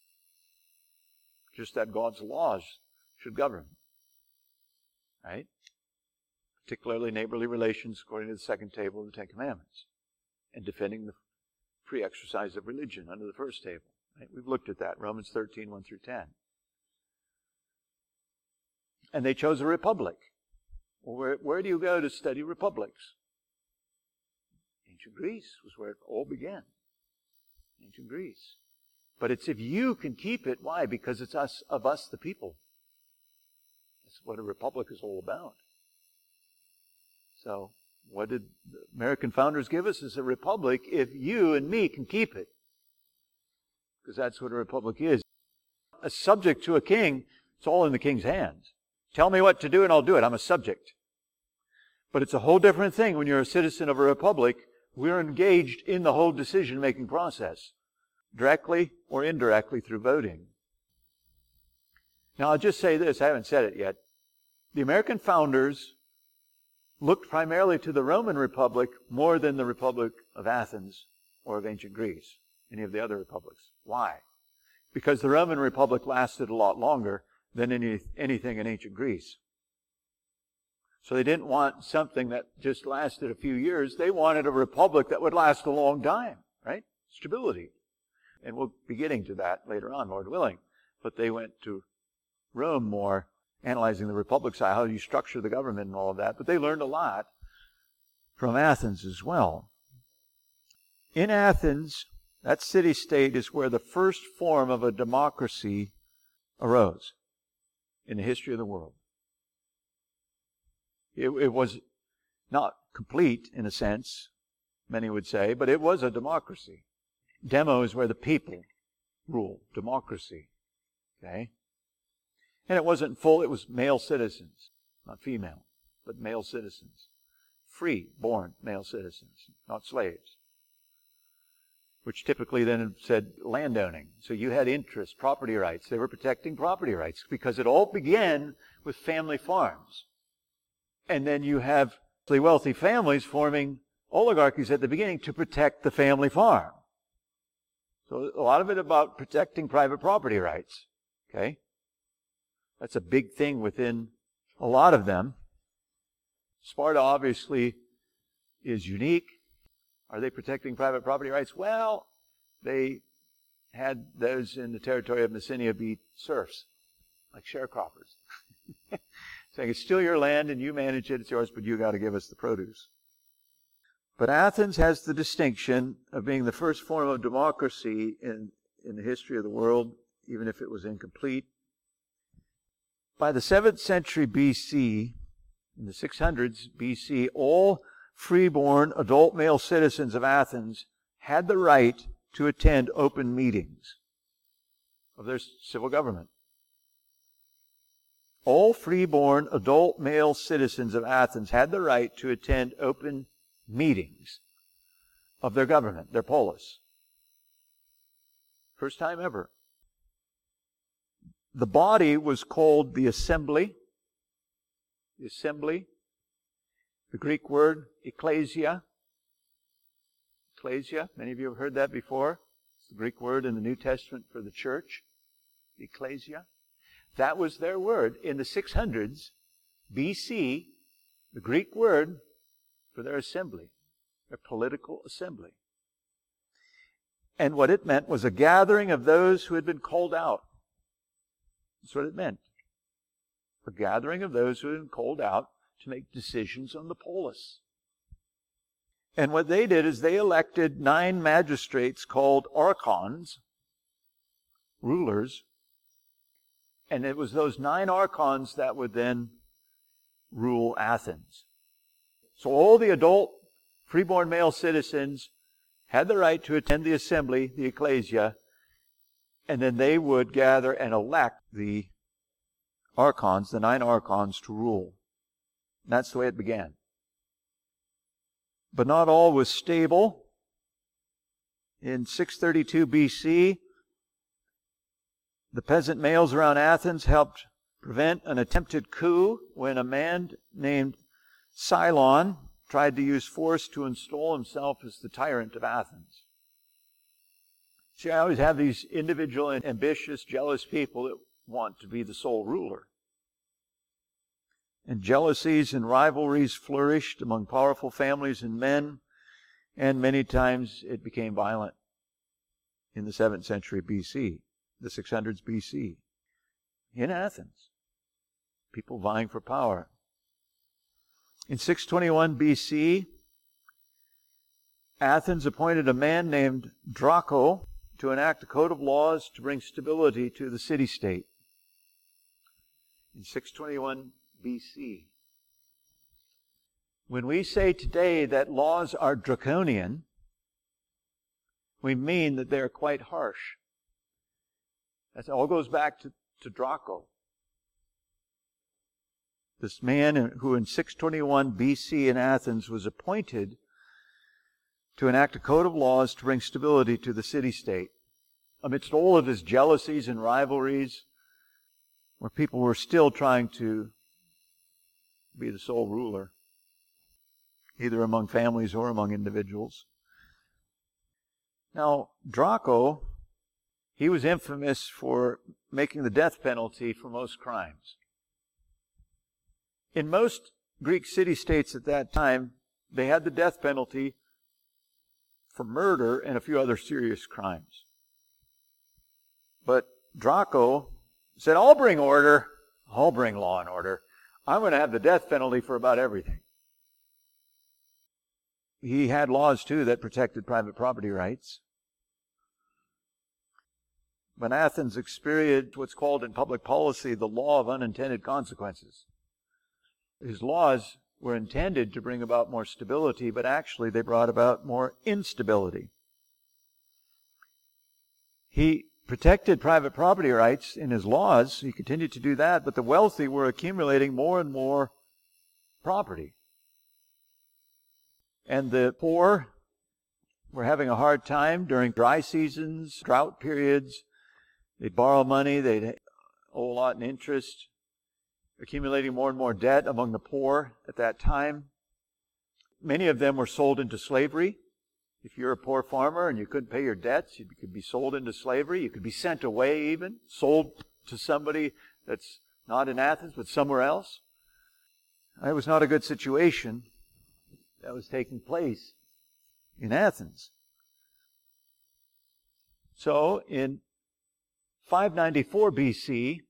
Just that God's laws should govern. Right? Particularly neighborly relations according to the second table of the Ten Commandments, and defending the free exercise of religion under the first table. Right? We've looked at that, Romans thirteen, one through ten. And they chose a republic. Well, where, where do you go to study republics? Ancient Greece was where it all began. Ancient Greece. But it's if you can keep it. Why? Because it's us, of us, the people. That's what a republic is all about. So, what did the American founders give us? Is a republic if you and me can keep it. Because that's what a republic is. A subject to a king, it's all in the king's hands. Tell me what to do and I'll do it. I'm a subject. But it's a whole different thing when you're a citizen of a republic. We're engaged in the whole decision-making process, directly or indirectly through voting. Now, I'll just say this. I haven't said it yet. The American founders looked primarily to the Roman Republic more than the Republic of Athens or of ancient Greece, any of the other republics. Why? Because the Roman Republic lasted a lot longer than any, anything in ancient Greece. So they didn't want something that just lasted a few years. They wanted a republic that would last a long time, right? Stability. And we'll be getting to that later on, Lord willing. But they went to Rome more, analyzing the republic side, how you structure the government and all of that. But they learned a lot from Athens as well. In Athens, that city-state is where the first form of a democracy arose in the history of the world. It, it was not complete, in a sense, many would say, but it was a democracy. Demo is where the people rule, democracy. Okay? And it wasn't full, it was male citizens, not female, but male citizens. Free, born male citizens, not slaves. Which typically then said landowning. So you had interests, property rights. They were protecting property rights because it all began with family farms. And then you have the wealthy families forming oligarchies at the beginning to protect the family farm. So a lot of it about protecting private property rights. Okay? That's a big thing within a lot of them. Sparta obviously is unique. Are they protecting private property rights? Well, they had those in the territory of Messenia be serfs, like sharecroppers. Saying it's still your land and you manage it, it's yours, but you got to give us the produce. But Athens has the distinction of being the first form of democracy in, in the history of the world, even if it was incomplete. By the seventh century B C, in the six hundreds B C, all freeborn adult male citizens of Athens had the right to attend open meetings of their civil government. All freeborn adult male citizens of Athens had the right to attend open meetings of their government, their polis. First time ever. The body was called the assembly. The assembly. The Greek word, ecclesia. Ecclesia. Many of you have heard that before. It's the Greek word in the New Testament for the church. Ecclesia. That was their word. In the six hundreds B C, the Greek word for their assembly, their political assembly. And what it meant was a gathering of those who had been called out. That's what it meant. A gathering of those who had been called out to make decisions on the polis. And what they did is they elected nine magistrates called archons, rulers, and it was those nine archons that would then rule Athens. So all the adult freeborn male citizens had the right to attend the assembly, the ecclesia, and then they would gather and elect the archons, the nine archons, to rule. And that's the way it began. But not all was stable. In six thirty-two B C, the peasant males around Athens helped prevent an attempted coup when a man named Cylon tried to use force to install himself as the tyrant of Athens. See, I always have these individual and ambitious, jealous people that want to be the sole ruler. And jealousies and rivalries flourished among powerful families and men, and many times it became violent in the seventh century B C, the six hundreds B C, in Athens. People vying for power. In six twenty-one B C, Athens appointed a man named Draco to enact a code of laws to bring stability to the city-state. In six twenty-one B C. When we say today that laws are draconian, we mean that they are quite harsh. That all goes back to, to Draco. This man who in six twenty-one B C in Athens was appointed to enact a code of laws to bring stability to the city-state. Amidst all of his jealousies and rivalries, where people were still trying to be the sole ruler, either among families or among individuals. Now, Draco, he was infamous for making the death penalty for most crimes. In most Greek city-states at that time, they had the death penalty for murder and a few other serious crimes. But Draco said, I'll bring order. I'll bring law and order. I'm going to have the death penalty for about everything. He had laws, too, that protected private property rights. When Athens experienced what's called in public policy the law of unintended consequences. His laws were intended to bring about more stability, but actually they brought about more instability. He protected private property rights in his laws. He continued to do that, but the wealthy were accumulating more and more property. And the poor were having a hard time during dry seasons, drought periods. They'd borrow money, they'd owe a lot in interest, accumulating more and more debt among the poor at that time. Many of them were sold into slavery. If you're a poor farmer and you couldn't pay your debts, you could be sold into slavery. You could be sent away even, sold to somebody that's not in Athens but somewhere else. It was not a good situation that was taking place in Athens. So in five ninety-four B C,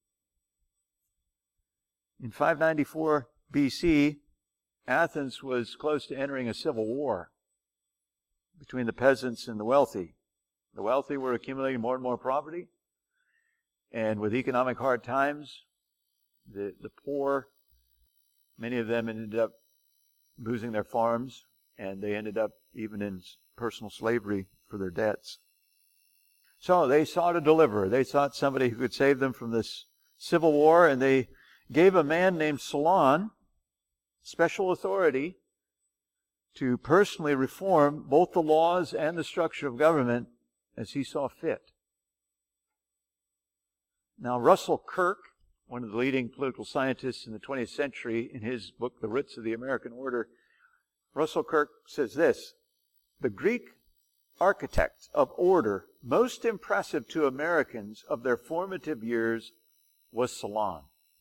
in five ninety-four B C, Athens was close to entering a civil war between the peasants and the wealthy. The wealthy were accumulating more and more property, and with economic hard times, the, the poor, many of them ended up losing their farms, and they ended up even in personal slavery for their debts. So they sought a deliverer. They sought somebody who could save them from this civil war, and they gave a man named Solon special authority to personally reform both the laws and the structure of government as he saw fit. Now, Russell Kirk, one of the leading political scientists in the twentieth century, in his book, The Roots of the American Order, Russell Kirk says this: the Greek architect of order most impressive to Americans of their formative years was Solon.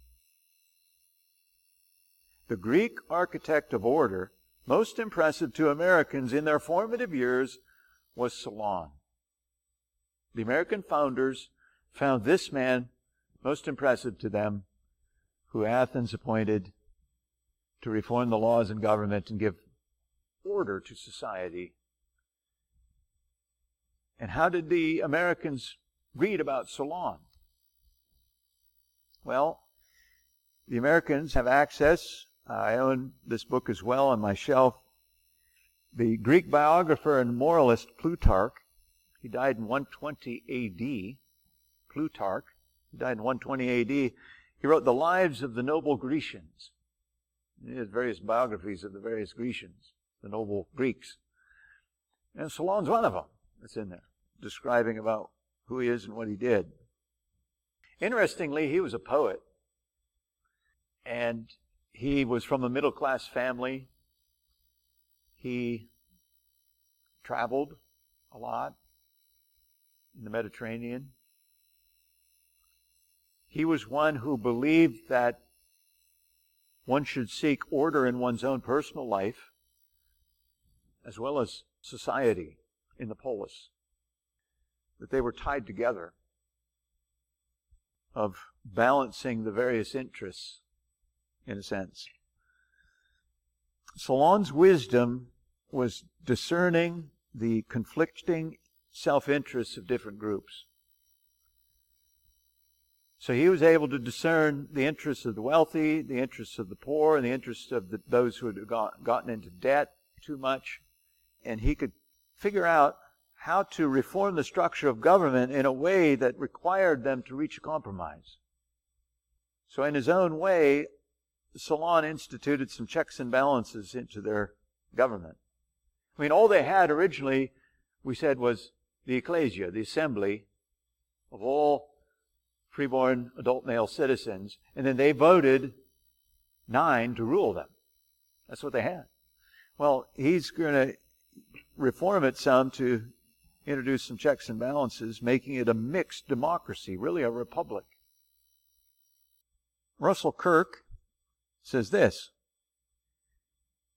The Greek architect of order most impressive to Americans in their formative years was Solon. The American founders found this man most impressive to them, who Athens appointed to reform the laws and government and give order to society. And how did the Americans read about Solon? Well, the Americans have access. I own this book as well on my shelf. The Greek biographer and moralist Plutarch, he died in one twenty A D. Plutarch, he died in one twenty A D. He wrote the lives of the noble Grecians. He has various biographies of the various Grecians, the noble Greeks. And Solon's one of them that's in there, describing about who he is and what he did. Interestingly, he was a poet. And he was from a middle-class family. He traveled a lot in the Mediterranean. He was one who believed that one should seek order in one's own personal life as well as society in the polis, that they were tied together, of balancing the various interests, in a sense. Solon's wisdom was discerning the conflicting self-interests of different groups. So he was able to discern the interests of the wealthy, the interests of the poor, and the interests of the, those who had got, gotten into debt too much. And he could figure out how to reform the structure of government in a way that required them to reach a compromise. So in his own way, Solon instituted some checks and balances into their government. I mean, all they had originally, we said, was the ecclesia, the assembly of all freeborn adult male citizens, and then they voted nine to rule them. That's what they had. Well, he's going to reform it some to introduce some checks and balances, making it a mixed democracy, really a republic. Russell Kirk says this: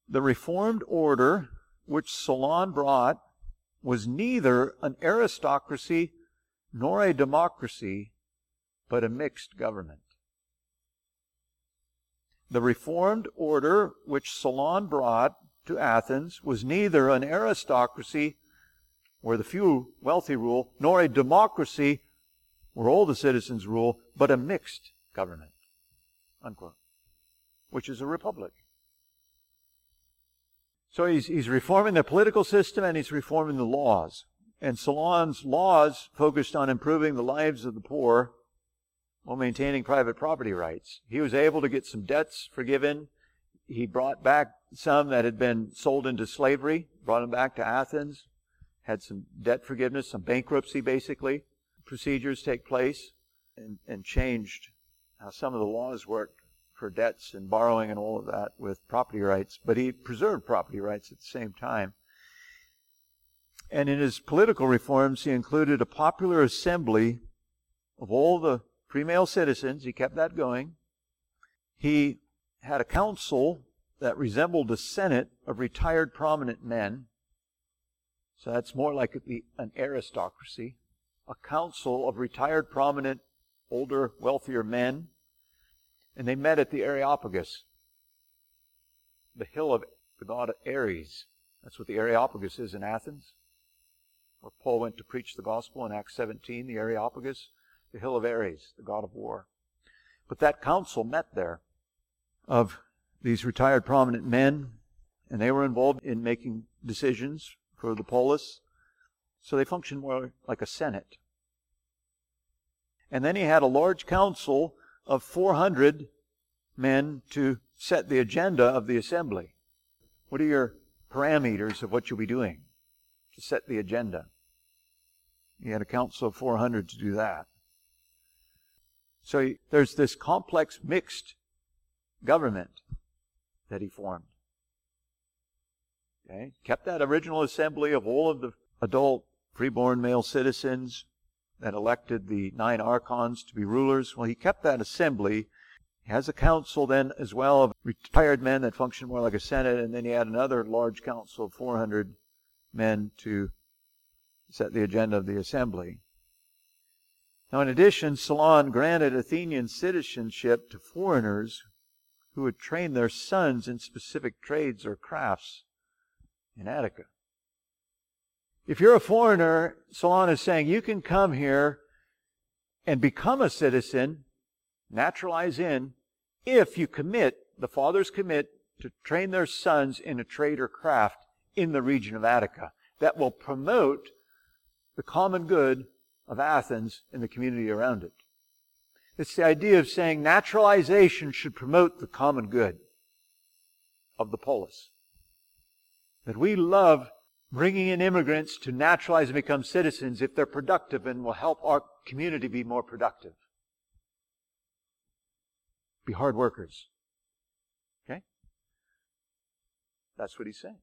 The reformed order which Solon brought was neither an aristocracy nor a democracy, but a mixed government. The reformed order which Solon brought to Athens was neither an aristocracy, where the few wealthy rule, nor a democracy, where all the citizens rule, but a mixed government, unquote, which is a republic. So he's, he's reforming the political system and he's reforming the laws. And Solon's laws focused on improving the lives of the poor while maintaining private property rights. He was able to get some debts forgiven. He brought back some that had been sold into slavery, brought them back to Athens, had some debt forgiveness, some bankruptcy basically. Procedures take place and, and changed how some of the laws worked for debts and borrowing and all of that with property rights. But he preserved property rights at the same time. And in his political reforms, he included a popular assembly of all the free male citizens. He kept that going. He had a council that resembled a senate of retired prominent men. So that's more like the, an aristocracy. A council of retired prominent, older, wealthier men. And they met at the Areopagus, the hill of the god Ares. That's what the Areopagus is in Athens, where Paul went to preach the gospel in Acts seventeen, the Areopagus, the hill of Ares, the god of war. But that council met there of these retired prominent men, and they were involved in making decisions for the polis. So they functioned more like a senate. And then he had a large council of four hundred men to set the agenda of the assembly. What are your parameters of what you'll be doing to set the agenda? He had a council of four hundred to do that. So he, there's this complex mixed government that he formed. Okay? Kept that original assembly of all of the adult freeborn male citizens that elected the nine archons to be rulers. Well, he kept that assembly. He has a council then as well of retired men that function more like a senate, and then he had another large council of four hundred men to set the agenda of the assembly. Now, in addition, Solon granted Athenian citizenship to foreigners who would train their sons in specific trades or crafts in Attica. If you're a foreigner, Solon is saying you can come here and become a citizen, naturalize in, if you commit, the fathers commit to train their sons in a trade or craft in the region of Attica that will promote the common good of Athens and the community around it. It's the idea of saying naturalization should promote the common good of the polis. That we love bringing in immigrants to naturalize and become citizens if they're productive and will help our community be more productive. Be hard workers. Okay? That's what he's saying.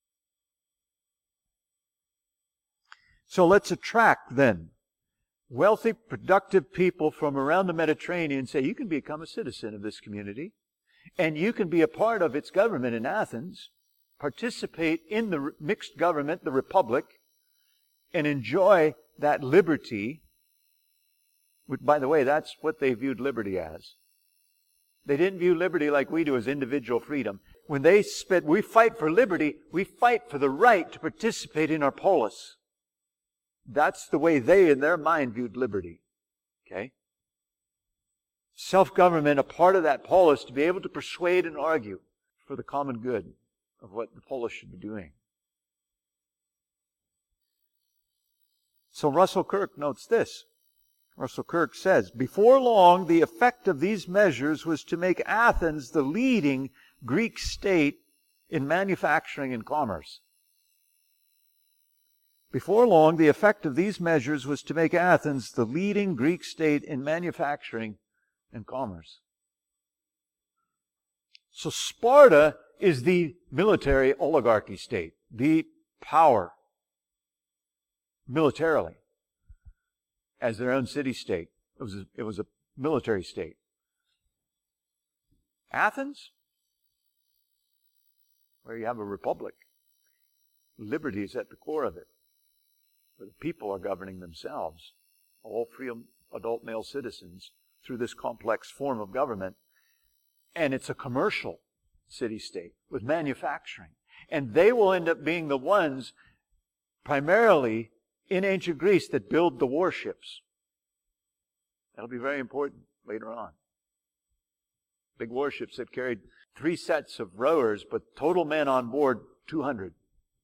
So let's attract then wealthy, productive people from around the Mediterranean and say, you can become a citizen of this community and you can be a part of its government in Athens, participate in the mixed government, the republic, and enjoy that liberty. Which, by the way, that's what they viewed liberty as. They didn't view liberty like we do as individual freedom. When they spit, we fight for liberty, we fight for the right to participate in our polis. That's the way they, in their mind, viewed liberty. Okay? Self-government, a part of that polis, to be able to persuade and argue for the common good of what the polis should be doing. So Russell Kirk notes this. Russell Kirk says, before long, the effect of these measures was to make Athens the leading Greek state in manufacturing and commerce. Before long, the effect of these measures was to make Athens the leading Greek state in manufacturing and commerce. So Sparta is the military oligarchy state, the power militarily as their own city-state. It was a, it was a military state. Athens, where you have a republic. Liberty is at the core of it, where the people are governing themselves, all free adult male citizens, through this complex form of government. And it's a commercial city-state with manufacturing. And they will end up being the ones, primarily in ancient Greece, that build the warships. That'll be very important later on. Big warships that carried three sets of rowers, but total men on board, two hundred.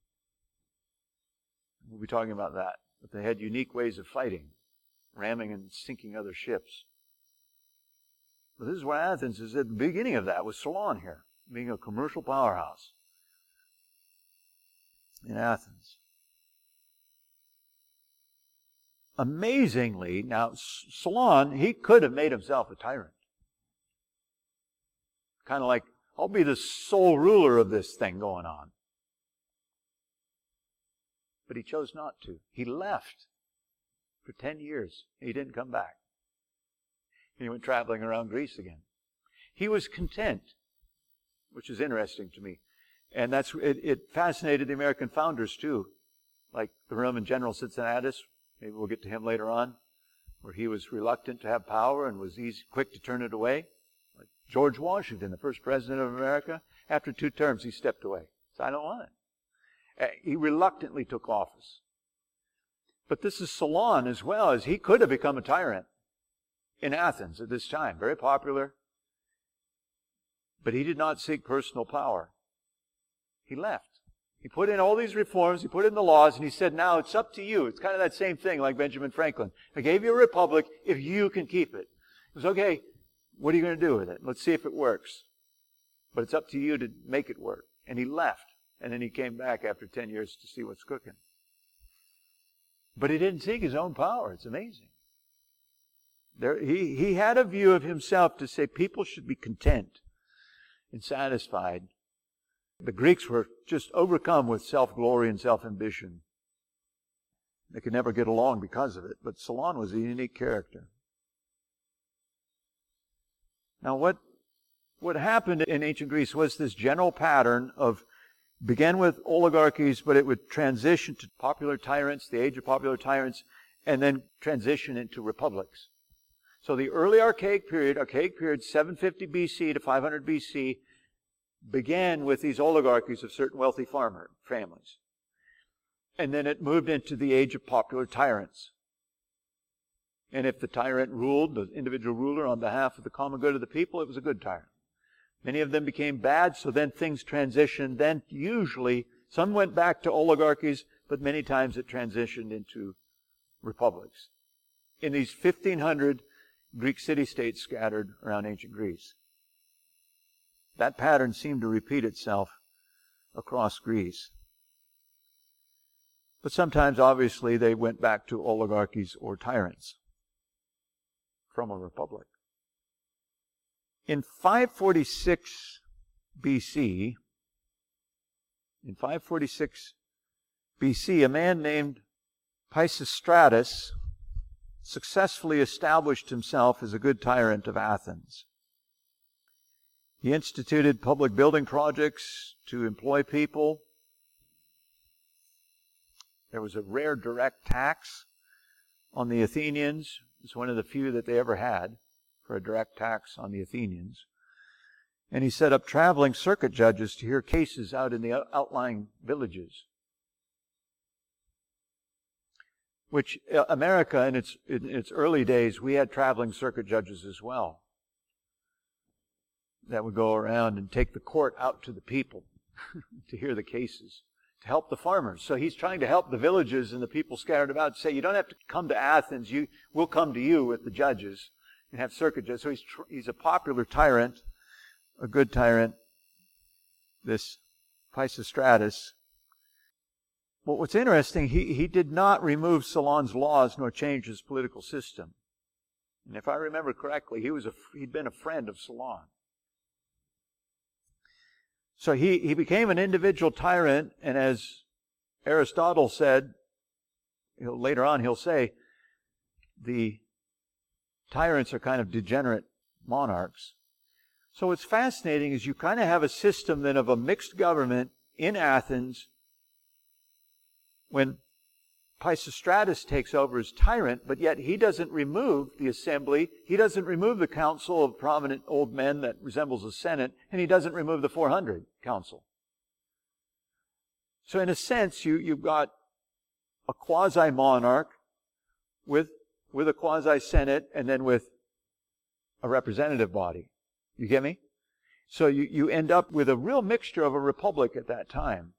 We'll be talking about that. But they had unique ways of fighting, ramming and sinking other ships. But this is where Athens is at the beginning of that, with Solon here, being a commercial powerhouse in Athens. Amazingly, now Solon, he could have made himself a tyrant. Kind of like, I'll be the sole ruler of this thing going on. But he chose not to. He left for ten years. He didn't come back. He went traveling around Greece again. He was content, which is interesting to me. And that's it, it fascinated the American founders too, like the Roman general Cincinnatus. Maybe we'll get to him later on, where he was reluctant to have power and was easy, quick to turn it away. Like George Washington, the first president of America, after two terms he stepped away. So I don't want it. He reluctantly took office. But this is Solon as well, as he could have become a tyrant in Athens at this time. Very popular. But he did not seek personal power. He left. He put in all these reforms, he put in the laws, and he said, now it's up to you. It's kind of that same thing like Benjamin Franklin. I gave you a republic if you can keep it. It was, okay, what are you going to do with it? Let's see if it works. But it's up to you to make it work. And he left. And then he came back after ten years to see what's cooking. But he didn't seek his own power. It's amazing. There, he, he had a view of himself to say people should be content and satisfied. The Greeks were just overcome with self-glory and self-ambition. They could never get along because of it. But Solon was a unique character. Now what, what happened in ancient Greece was this general pattern of began with oligarchies, but it would transition to popular tyrants, the age of popular tyrants, and then transition into republics. So the early archaic period, archaic period seven fifty B C to five hundred B C, began with these oligarchies of certain wealthy farmer families. And then it moved into the age of popular tyrants. And if the tyrant ruled, the individual ruler, on behalf of the common good of the people, it was a good tyrant. Many of them became bad, so then things transitioned. Then usually, some went back to oligarchies, but many times it transitioned into republics. In these fifteen hundred Greek city-states scattered around ancient Greece. That pattern seemed to repeat itself across Greece. But sometimes, obviously, they went back to oligarchies or tyrants from a republic. In five forty-six B C, in five forty-six B C, a man named Pisistratus successfully established himself as a good tyrant of Athens. He instituted public building projects to employ people. There was a rare direct tax on the Athenians. It's one of the few that they ever had, for a direct tax on the Athenians. And he set up traveling circuit judges to hear cases out in the outlying villages. Which uh, America, in its, in its early days, we had traveling circuit judges as well. That would go around and take the court out to the people to hear the cases, to help the farmers. So he's trying to help the villages and the people scattered about to say, you don't have to come to Athens, you, we'll come to you with the judges and have circuit judges. So he's, tr- he's a popular tyrant, a good tyrant, this Pisistratus. Well, what's interesting, he, he did not remove Solon's laws nor change his political system. And if I remember correctly, he was a, he'd been a friend of Solon. So he, he became an individual tyrant, and as Aristotle said, he'll, later on he'll say, the tyrants are kind of degenerate monarchs. So what's fascinating is you kind of have a system then of a mixed government in Athens when Pisistratus takes over as tyrant, but yet he doesn't remove the assembly, he doesn't remove the council of prominent old men that resembles a senate, and he doesn't remove the four hundred council. So in a sense, you, you've got a quasi-monarch with, with a quasi-senate and then with a representative body. You get me? So you, you end up with a real mixture of a republic at that time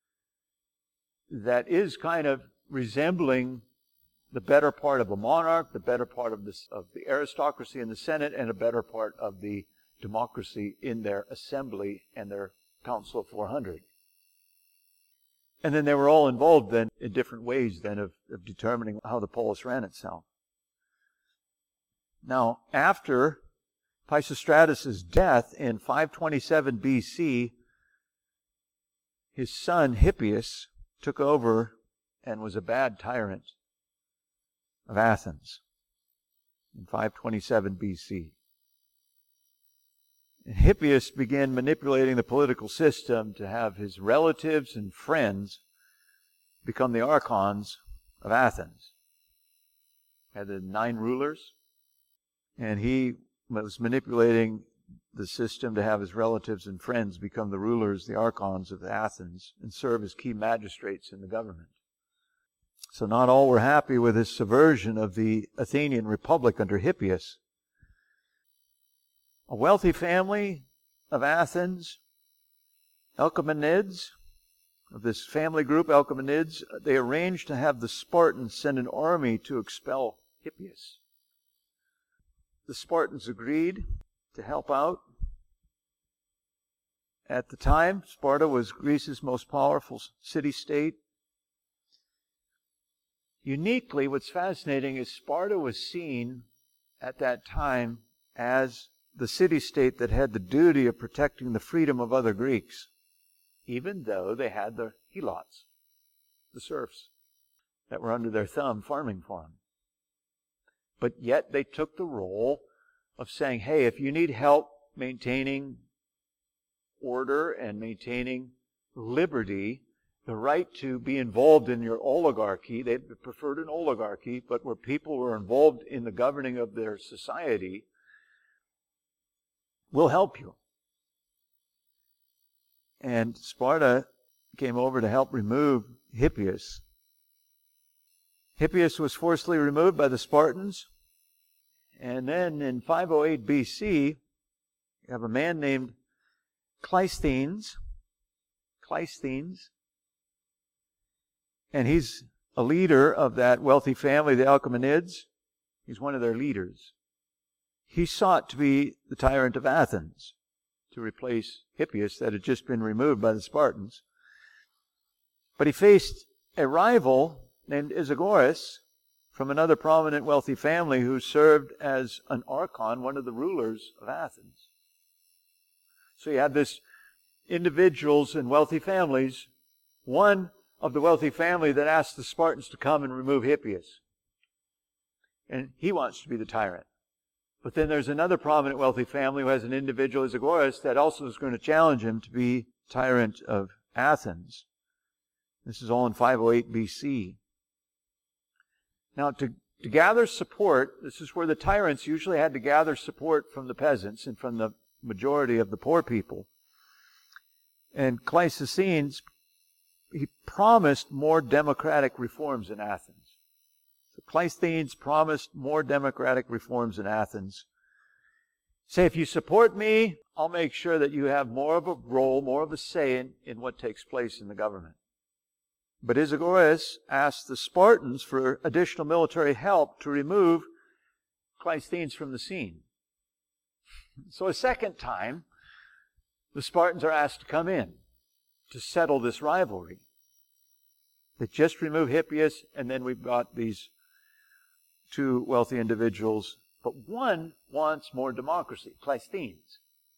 that is kind of resembling the better part of a monarch, the better part of, this, of the aristocracy in the Senate, and a better part of the democracy in their assembly and their council of four hundred. And then they were all involved then in different ways then of, of determining how the polis ran itself. Now, after Pisistratus' death in five twenty-seven B C, his son Hippias took over and was a bad tyrant of Athens in five twenty-seven B C. And Hippias began manipulating the political system to have his relatives and friends become the archons of Athens. Had the nine rulers, and he was manipulating the system to have his relatives and friends become the rulers, the archons of Athens, and serve as key magistrates in the government. So not all were happy with his subversion of the Athenian Republic under Hippias. A wealthy family of Athens, Elchomenids, of this family group, Elchomenids, they arranged to have the Spartans send an army to expel Hippias. The Spartans agreed to help out. At the time, Sparta was Greece's most powerful city-state. Uniquely, what's fascinating is Sparta was seen at that time as the city-state that had the duty of protecting the freedom of other Greeks, even though they had the helots, the serfs, that were under their thumb farming for them. But yet they took the role of saying, hey, if you need help maintaining order and maintaining liberty, the right to be involved in your oligarchy, they preferred an oligarchy, but where people were involved in the governing of their society, will help you. And Sparta came over to help remove Hippias. Hippias was forcibly removed by the Spartans. And then in five oh eight B C, you have a man named Cleisthenes. Cleisthenes. And he's a leader of that wealthy family, the Elchomenids. He's one of their leaders. He sought to be the tyrant of Athens, to replace Hippias that had just been removed by the Spartans. But he faced a rival named Isagoras from another prominent wealthy family who served as an archon, one of the rulers of Athens. So you have this individuals and wealthy families, one of the wealthy family that asked the Spartans to come and remove Hippias. And he wants to be the tyrant. But then there's another prominent wealthy family who has an individual, Isagoras, that also is going to challenge him to be tyrant of Athens. This is all in five oh eight B C. Now, to, to gather support, this is where the tyrants usually had to gather support from the peasants and from the majority of the poor people. And Cleisthenes, he promised more democratic reforms in Athens. So Cleisthenes promised more democratic reforms in Athens. Say, if you support me, I'll make sure that you have more of a role, more of a say in, in what takes place in the government. But Isagoras asked the Spartans for additional military help to remove Cleisthenes from the scene. So a second time, the Spartans are asked to come in to settle this rivalry. They just removed Hippias, and then we've got these two wealthy individuals. But one wants more democracy, Cleisthenes.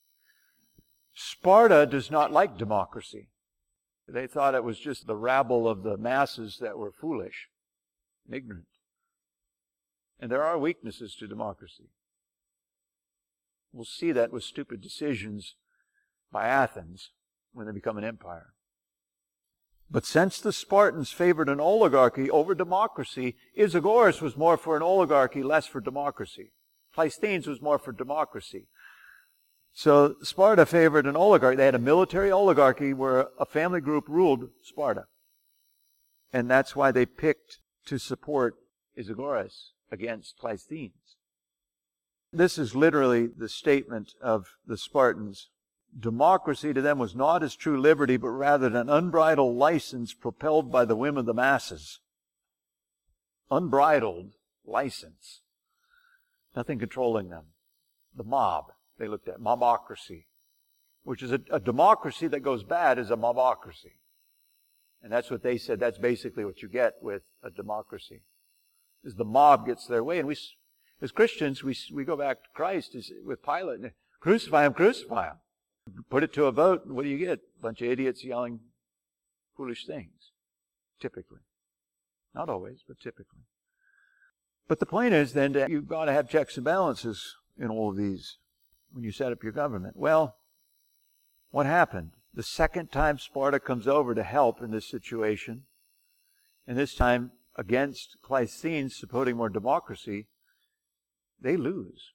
Sparta does not like democracy. They thought it was just the rabble of the masses that were foolish and ignorant. And there are weaknesses to democracy. we'll see that with stupid decisions by Athens when they become an empire. But since the Spartans favored an oligarchy over democracy, Isagoras was more for an oligarchy, less for democracy. Cleisthenes was more for democracy. So Sparta favored an oligarchy. They had a military oligarchy where a family group ruled Sparta. And that's why they picked to support Isagoras against Cleisthenes. This is literally the statement of the Spartans. Democracy to them was not as true liberty, but rather an unbridled license propelled by the whim of the masses. Unbridled license. Nothing controlling them. The mob, they looked at. Mobocracy. Which is a, a democracy that goes bad is a mobocracy. And that's what they said. That's basically what you get with a democracy. Is the mob gets their way. And we, as Christians, we, we go back to Christ with Pilate. Crucify him, crucify him. Put it to a vote, and what do you get? A bunch of idiots yelling foolish things. Typically. Not always, but typically. But the point is then that you've got to have checks and balances in all of these when you set up your government. Well, what happened? The second time Sparta comes over to help in this situation, and this time against Cleisthenes supporting more democracy, they lose.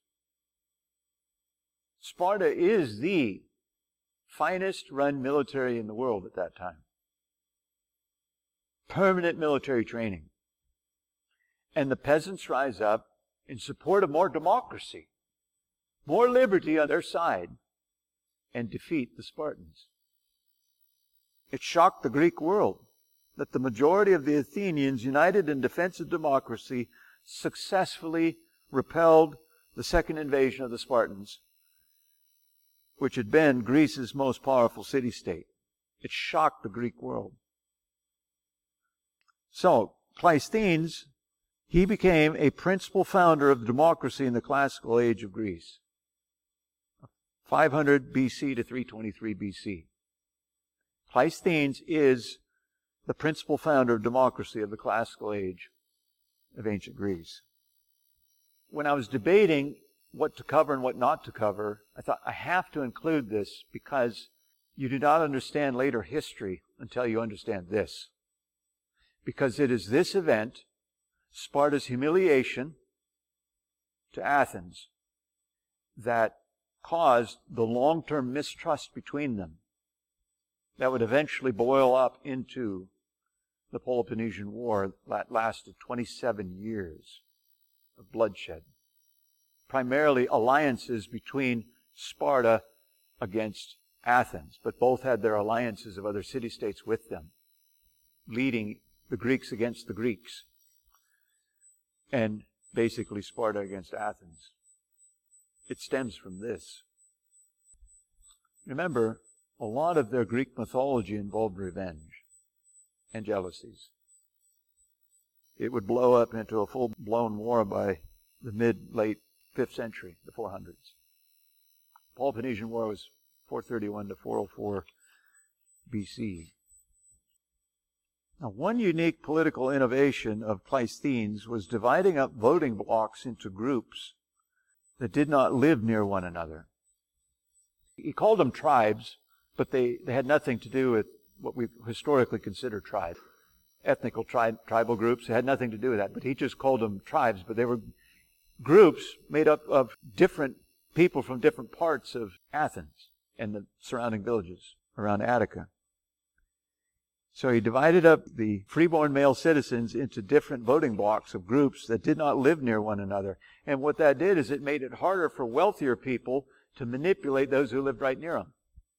Sparta is the finest run military in the world at that time. Permanent military training. And the peasants rise up in support of more democracy, more liberty on their side, and defeat the Spartans. It shocked the Greek world that the majority of the Athenians, united in defense of democracy, successfully repelled the second invasion of the Spartans, which had been Greece's most powerful city-state. It shocked the Greek world. So, Cleisthenes, he became a principal founder of democracy in the classical age of Greece. five hundred B C to three twenty-three B C. Cleisthenes is the principal founder of democracy of the classical age of ancient Greece. When I was debating what to cover and what not to cover, I thought I have to include this because you do not understand later history until you understand this. Because it is this event, Sparta's humiliation to Athens, that caused the long-term mistrust between them that would eventually boil up into the Peloponnesian War that lasted twenty-seven years of bloodshed. Primarily alliances between Sparta against Athens, but both had their alliances of other city-states with them, leading the Greeks against the Greeks, and basically Sparta against Athens. It stems from this. Remember, a lot of their Greek mythology involved revenge and jealousies. It would blow up into a full-blown war by the mid-late fifth century, the four hundreds. Peloponnesian War was four thirty-one to four oh four B C. Now, one unique political innovation of Cleisthenes was dividing up voting blocks into groups that did not live near one another. He called them tribes, but they, they had nothing to do with what we historically consider tribes. Ethnical tri- tribal groups, it had nothing to do with that, but he just called them tribes, but they were groups made up of different people from different parts of Athens and the surrounding villages around Attica. So he divided up the freeborn male citizens into different voting blocks of groups that did not live near one another. And what that did is it made it harder for wealthier people to manipulate those who lived right near them.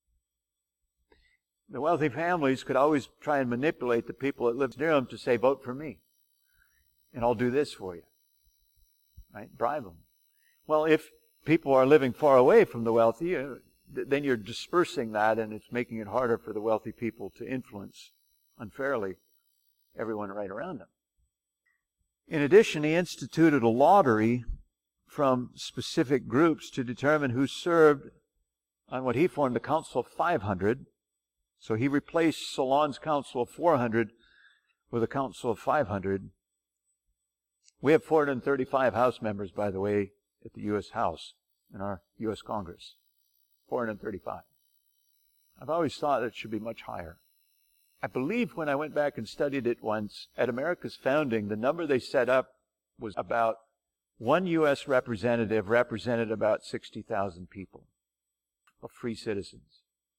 The wealthy families could always try and manipulate the people that lived near them to say, vote for me, and I'll do this for you. Right? Bribe them. Well, if people are living far away from the wealthy, uh, th- then you're dispersing that, and it's making it harder for the wealthy people to influence unfairly everyone right around them. In addition, he instituted a lottery from specific groups to determine who served on what he formed a council of five hundred. So he replaced Solon's council of four hundred with a council of five hundred. We have four hundred thirty-five House members, by the way, at the U S House. in our U S Congress. four hundred thirty-five. I've always thought it should be much higher. I believe when I went back and studied it once, at America's founding, the number they set up was about one U S representative represented about sixty thousand people of free citizens.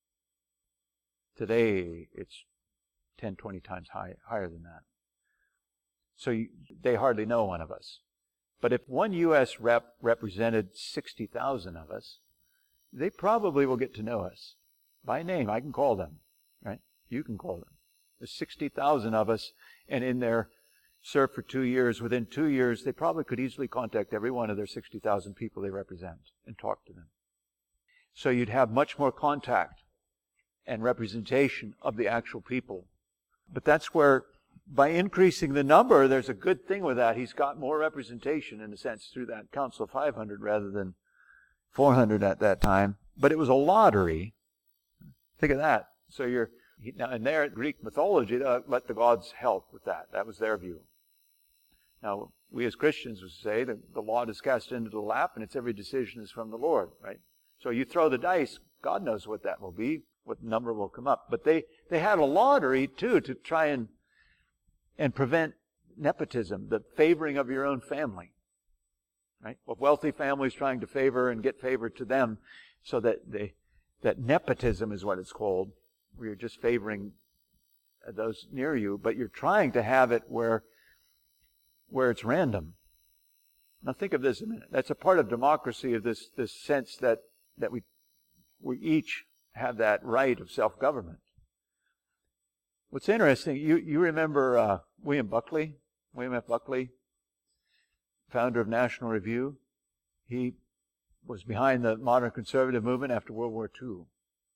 Today, it's ten, twenty times high, higher than that. So you, they hardly know one of us. But if one U S rep represented sixty thousand of us, they probably will get to know us by name. I can call them, right? You can call them. There's sixty thousand of us, and in their serve for two years, within two years, they probably could easily contact every one of their sixty thousand people they represent and talk to them. So you'd have much more contact and representation of the actual people. But that's where, by increasing the number, there's a good thing with that. He's got more representation, in a sense, through that Council of five hundred rather than four hundred at that time. But it was a lottery. Think of that. So you're, now in their Greek mythology, they let the gods help with that. That was their view. Now, we as Christians would say that the lot is cast into the lap, and its every decision is from the Lord, right? So you throw the dice, God knows what that will be, what number will come up. But they, they had a lottery, too, to try and and prevent nepotism, the favoring of your own family. Right? Well, wealthy families trying to favor and get favor to them, so that they, that nepotism is what it's called, where you're just favoring those near you, but you're trying to have it where where it's random. Now think of this a minute. That's a part of democracy, of this this sense that that we we each have that right of self-government. What's interesting, you you remember uh, William Buckley, William F. Buckley, founder of National Review. He was behind the modern conservative movement after World War Two.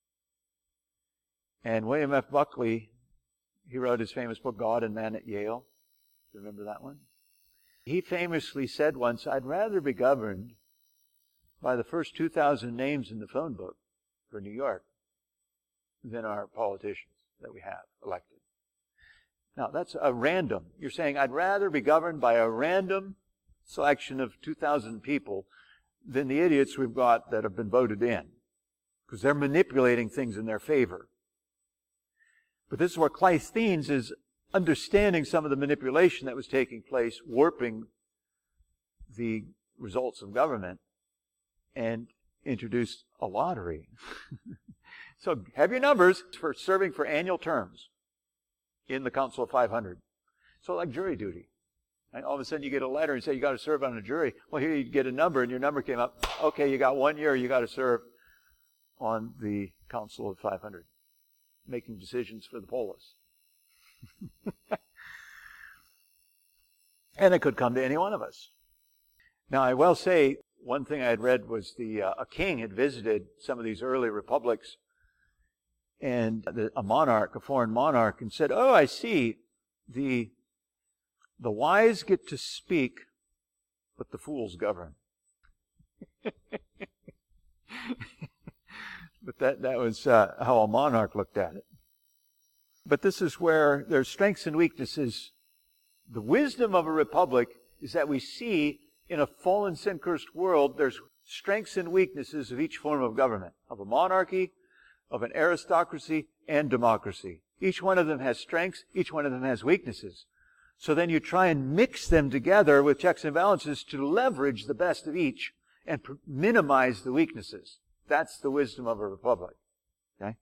And William F. Buckley, he wrote his famous book, God and Man at Yale. Do you remember that one? He famously said once, I'd rather be governed by the first two thousand names in the phone book for New York than our politicians that we have elected. Now, that's a random. You're saying, I'd rather be governed by a random selection of two thousand people than the idiots we've got that have been voted in, because they're manipulating things in their favor. But this is where Cleisthenes is understanding some of the manipulation that was taking place, warping the results of government, and introduced a lottery. So have your numbers for serving for annual terms in the Council of five hundred. So like jury duty. And all of a sudden you get a letter and say you got to serve on a jury. Well, here you get a number and your number came up. Okay, you got one year you got to serve on the Council of five hundred, making decisions for the polis. And it could come to any one of us. Now, I will say, one thing I had read was the uh, a king had visited some of these early republics, and the, a monarch, a foreign monarch, and said, oh, I see, the the wise get to speak, but the fools govern. But that, that was uh, how a monarch looked at it. But this is where there's strengths and weaknesses. The wisdom of a republic is that we see in a fallen, sin-cursed world, there's strengths and weaknesses of each form of government, of a monarchy, of an aristocracy, and democracy. Each one of them has strengths, each one of them has weaknesses. So then you try and mix them together with checks and balances to leverage the best of each and pr- minimize the weaknesses. That's the wisdom of a republic. Okay?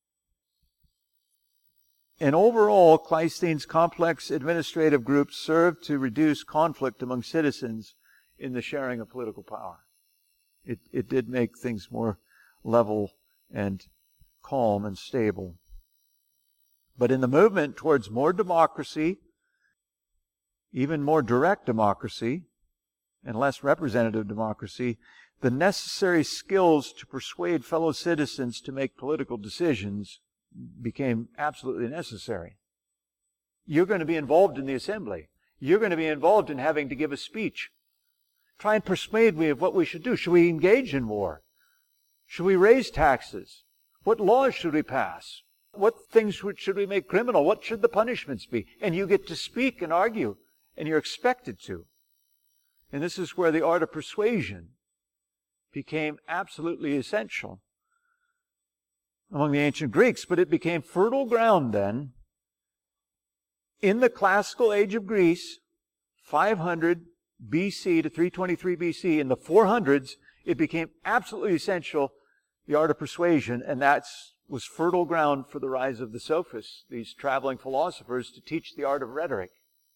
And overall, Cleisthenes' complex administrative groups served to reduce conflict among citizens in the sharing of political power. It, it did make things more level and calm and stable. But in the movement towards more democracy, even more direct democracy, and less representative democracy, the necessary skills to persuade fellow citizens to make political decisions became absolutely necessary. You're going to be involved in the assembly. You're going to be involved in having to give a speech. Try and persuade me of what we should do. Should we engage in war? Should we raise taxes? What laws should we pass? What things should we make criminal? What should the punishments be? And you get to speak and argue, and you're expected to. And this is where the art of persuasion became absolutely essential among the ancient Greeks, but it became fertile ground then in the classical age of Greece, five hundred B C to three twenty-three B C. In the four hundreds, it became absolutely essential, the art of persuasion, and that was fertile ground for the rise of the sophists, these traveling philosophers, to teach the art of rhetoric.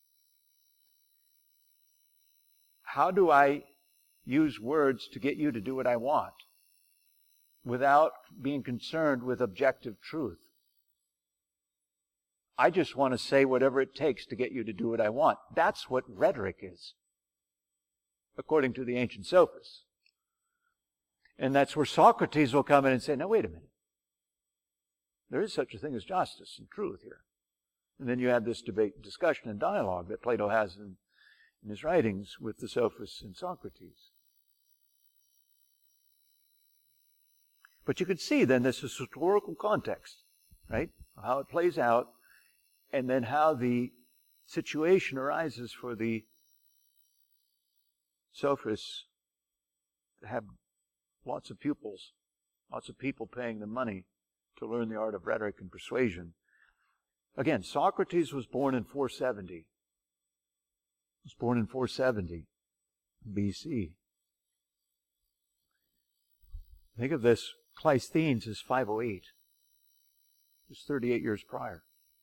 How do I use words to get you to do what I want without being concerned with objective truth? I just want to say whatever it takes to get you to do what I want. That's what rhetoric is, according to the ancient sophists. And that's where Socrates will come in and say, no, wait a minute. There is such a thing as justice and truth here. And then you have this debate, discussion, and dialogue that Plato has in, in his writings with the sophists and Socrates. But you can see then this is historical context, right? How it plays out, and then how the situation arises for the sophists to have lots of pupils, lots of people paying them money to learn the art of rhetoric and persuasion. Again, Socrates was born in four seventy. He was born in four seventy B C. Think of this, Cleisthenes is five oh eight. Just thirty-eight years prior.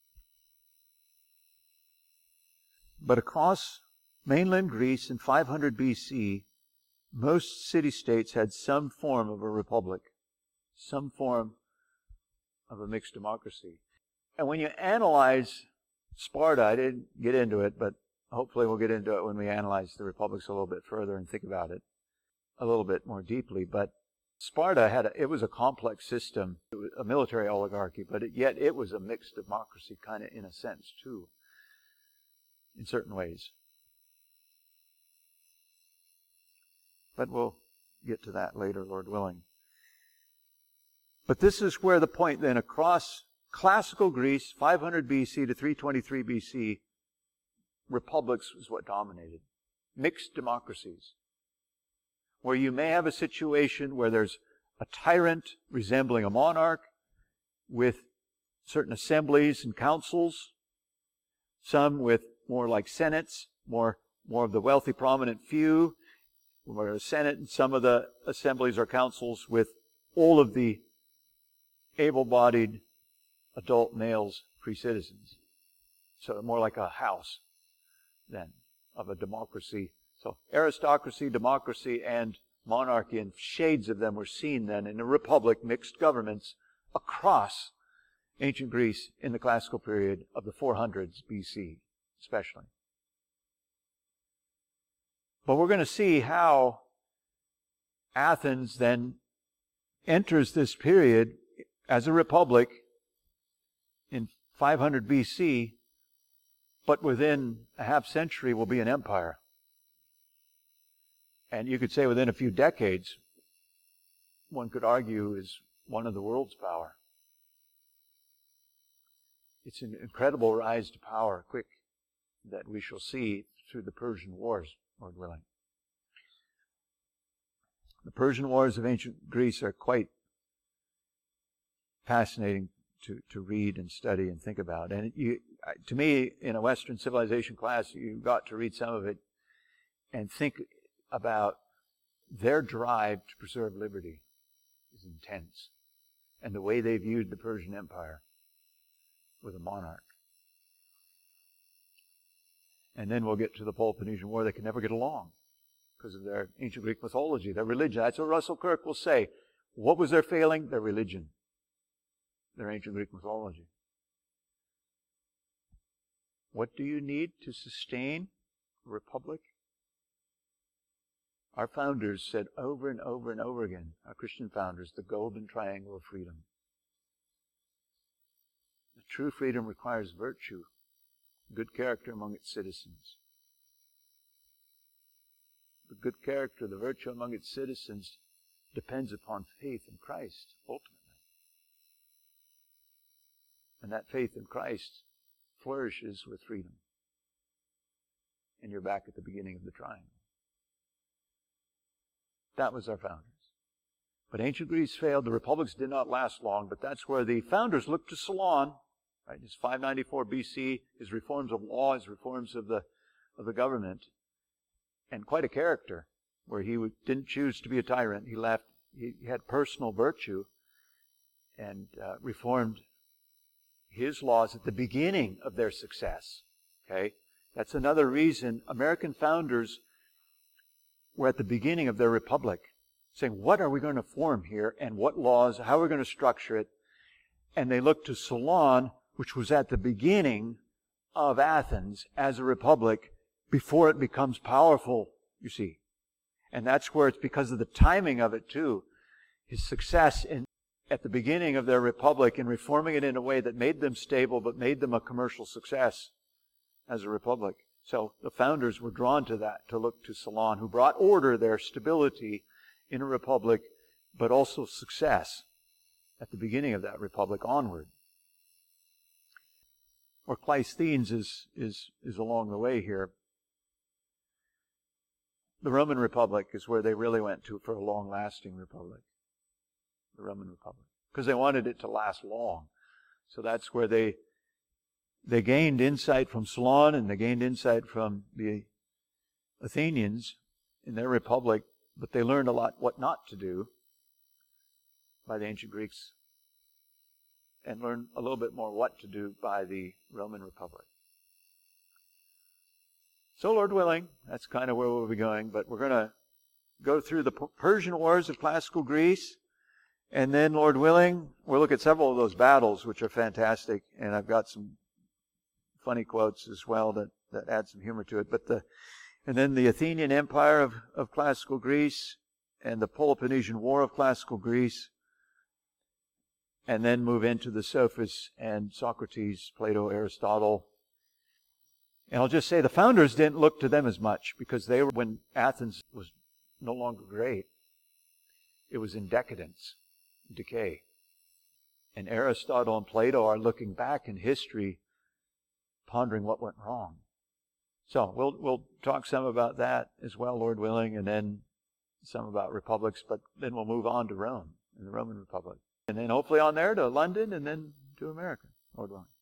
But across mainland Greece in five hundred B C, most city-states had some form of a republic, some form of a mixed democracy. And when you analyze Sparta, I didn't get into it, but hopefully we'll get into it when we analyze the republics a little bit further and think about it a little bit more deeply. But Sparta had a, it was a complex system, it was a military oligarchy, but it, yet it was a mixed democracy kind of in a sense too, in certain ways. But we'll get to that later, Lord willing. But this is where the point then, across classical Greece, five hundred B C to three twenty-three B C, republics was what dominated. Mixed democracies. Where you may have a situation where there's a tyrant resembling a monarch with certain assemblies and councils, some with more like senates, more, more of the wealthy prominent few, where a senate and some of the assemblies or councils with all of the able-bodied adult males, free citizens. So more like a house then of a democracy. So aristocracy, democracy, and monarchy, and shades of them were seen then in a republic, mixed governments across ancient Greece in the classical period of the four hundreds B C especially. But we're going to see how Athens then enters this period as a republic in five hundred B C, but within a half century will be an empire. And you could say within a few decades, one could argue is one of the world's power. It's an incredible rise to power, quick, that we shall see through the Persian Wars, Lord willing. The Persian Wars of ancient Greece are quite fascinating to, to read and study and think about. And you, to me, in a Western civilization class, you got to read some of it and think about their drive to preserve liberty is intense. And the way they viewed the Persian Empire with a monarch. And then we'll get to the Peloponnesian War. They can never get along because of their ancient Greek mythology, their religion. That's what Russell Kirk will say. What was their failing? Their religion. Their ancient Greek mythology. What do you need to sustain a republic? Our founders said over and over and over again, our Christian founders, the golden triangle of freedom. The true freedom requires virtue, good character among its citizens. The good character, the virtue among its citizens depends upon faith in Christ, ultimately. And that faith in Christ flourishes with freedom. And you're back at the beginning of the triangle. That was our founders. But ancient Greece failed. The republics did not last long, but that's where the founders looked to Solon. Right? His five ninety-four B C, his reforms of law, his reforms of the of the government, and quite a character, where he didn't choose to be a tyrant. He left. He had personal virtue, and uh, reformed his laws at the beginning of their success. Okay, that's another reason American founders were at the beginning of their republic, saying, what are we going to form here, and what laws, how are we going to structure it? And they looked to Solon, which was at the beginning of Athens as a republic, before it becomes powerful, you see. And that's where it's because of the timing of it, too. His success in, at the beginning of their republic in reforming it in a way that made them stable, but made them a commercial success as a republic. So the founders were drawn to that, to look to Solon, who brought order there, stability in a republic, but also success at the beginning of that republic onward. Or Cleisthenes is, is, is along the way here. The Roman Republic is where they really went to for a long-lasting republic. The Roman Republic. Because they wanted it to last long. So that's where they they gained insight from Solon, and they gained insight from the Athenians in their republic, but they learned a lot what not to do by the ancient Greeks, and learned a little bit more what to do by the Roman Republic. So, Lord willing, that's kind of where we'll be going, but we're going to go through the Persian Wars of classical Greece, and then, Lord willing, we'll look at several of those battles, which are fantastic, and I've got some funny quotes as well that, that add some humor to it. But the and then the Athenian Empire of, of classical Greece, and the Peloponnesian War of classical Greece, and then move into the Sophists and Socrates, Plato, Aristotle. And I'll just say the founders didn't look to them as much, because they were, when Athens was no longer great, it was in decadence, decay. And Aristotle and Plato are looking back in history, pondering what went wrong. So we'll we'll talk some about that as well, Lord willing, and then some about republics, but then we'll move on to Rome and the Roman Republic. And then hopefully on there to London, and then to America, Lord willing.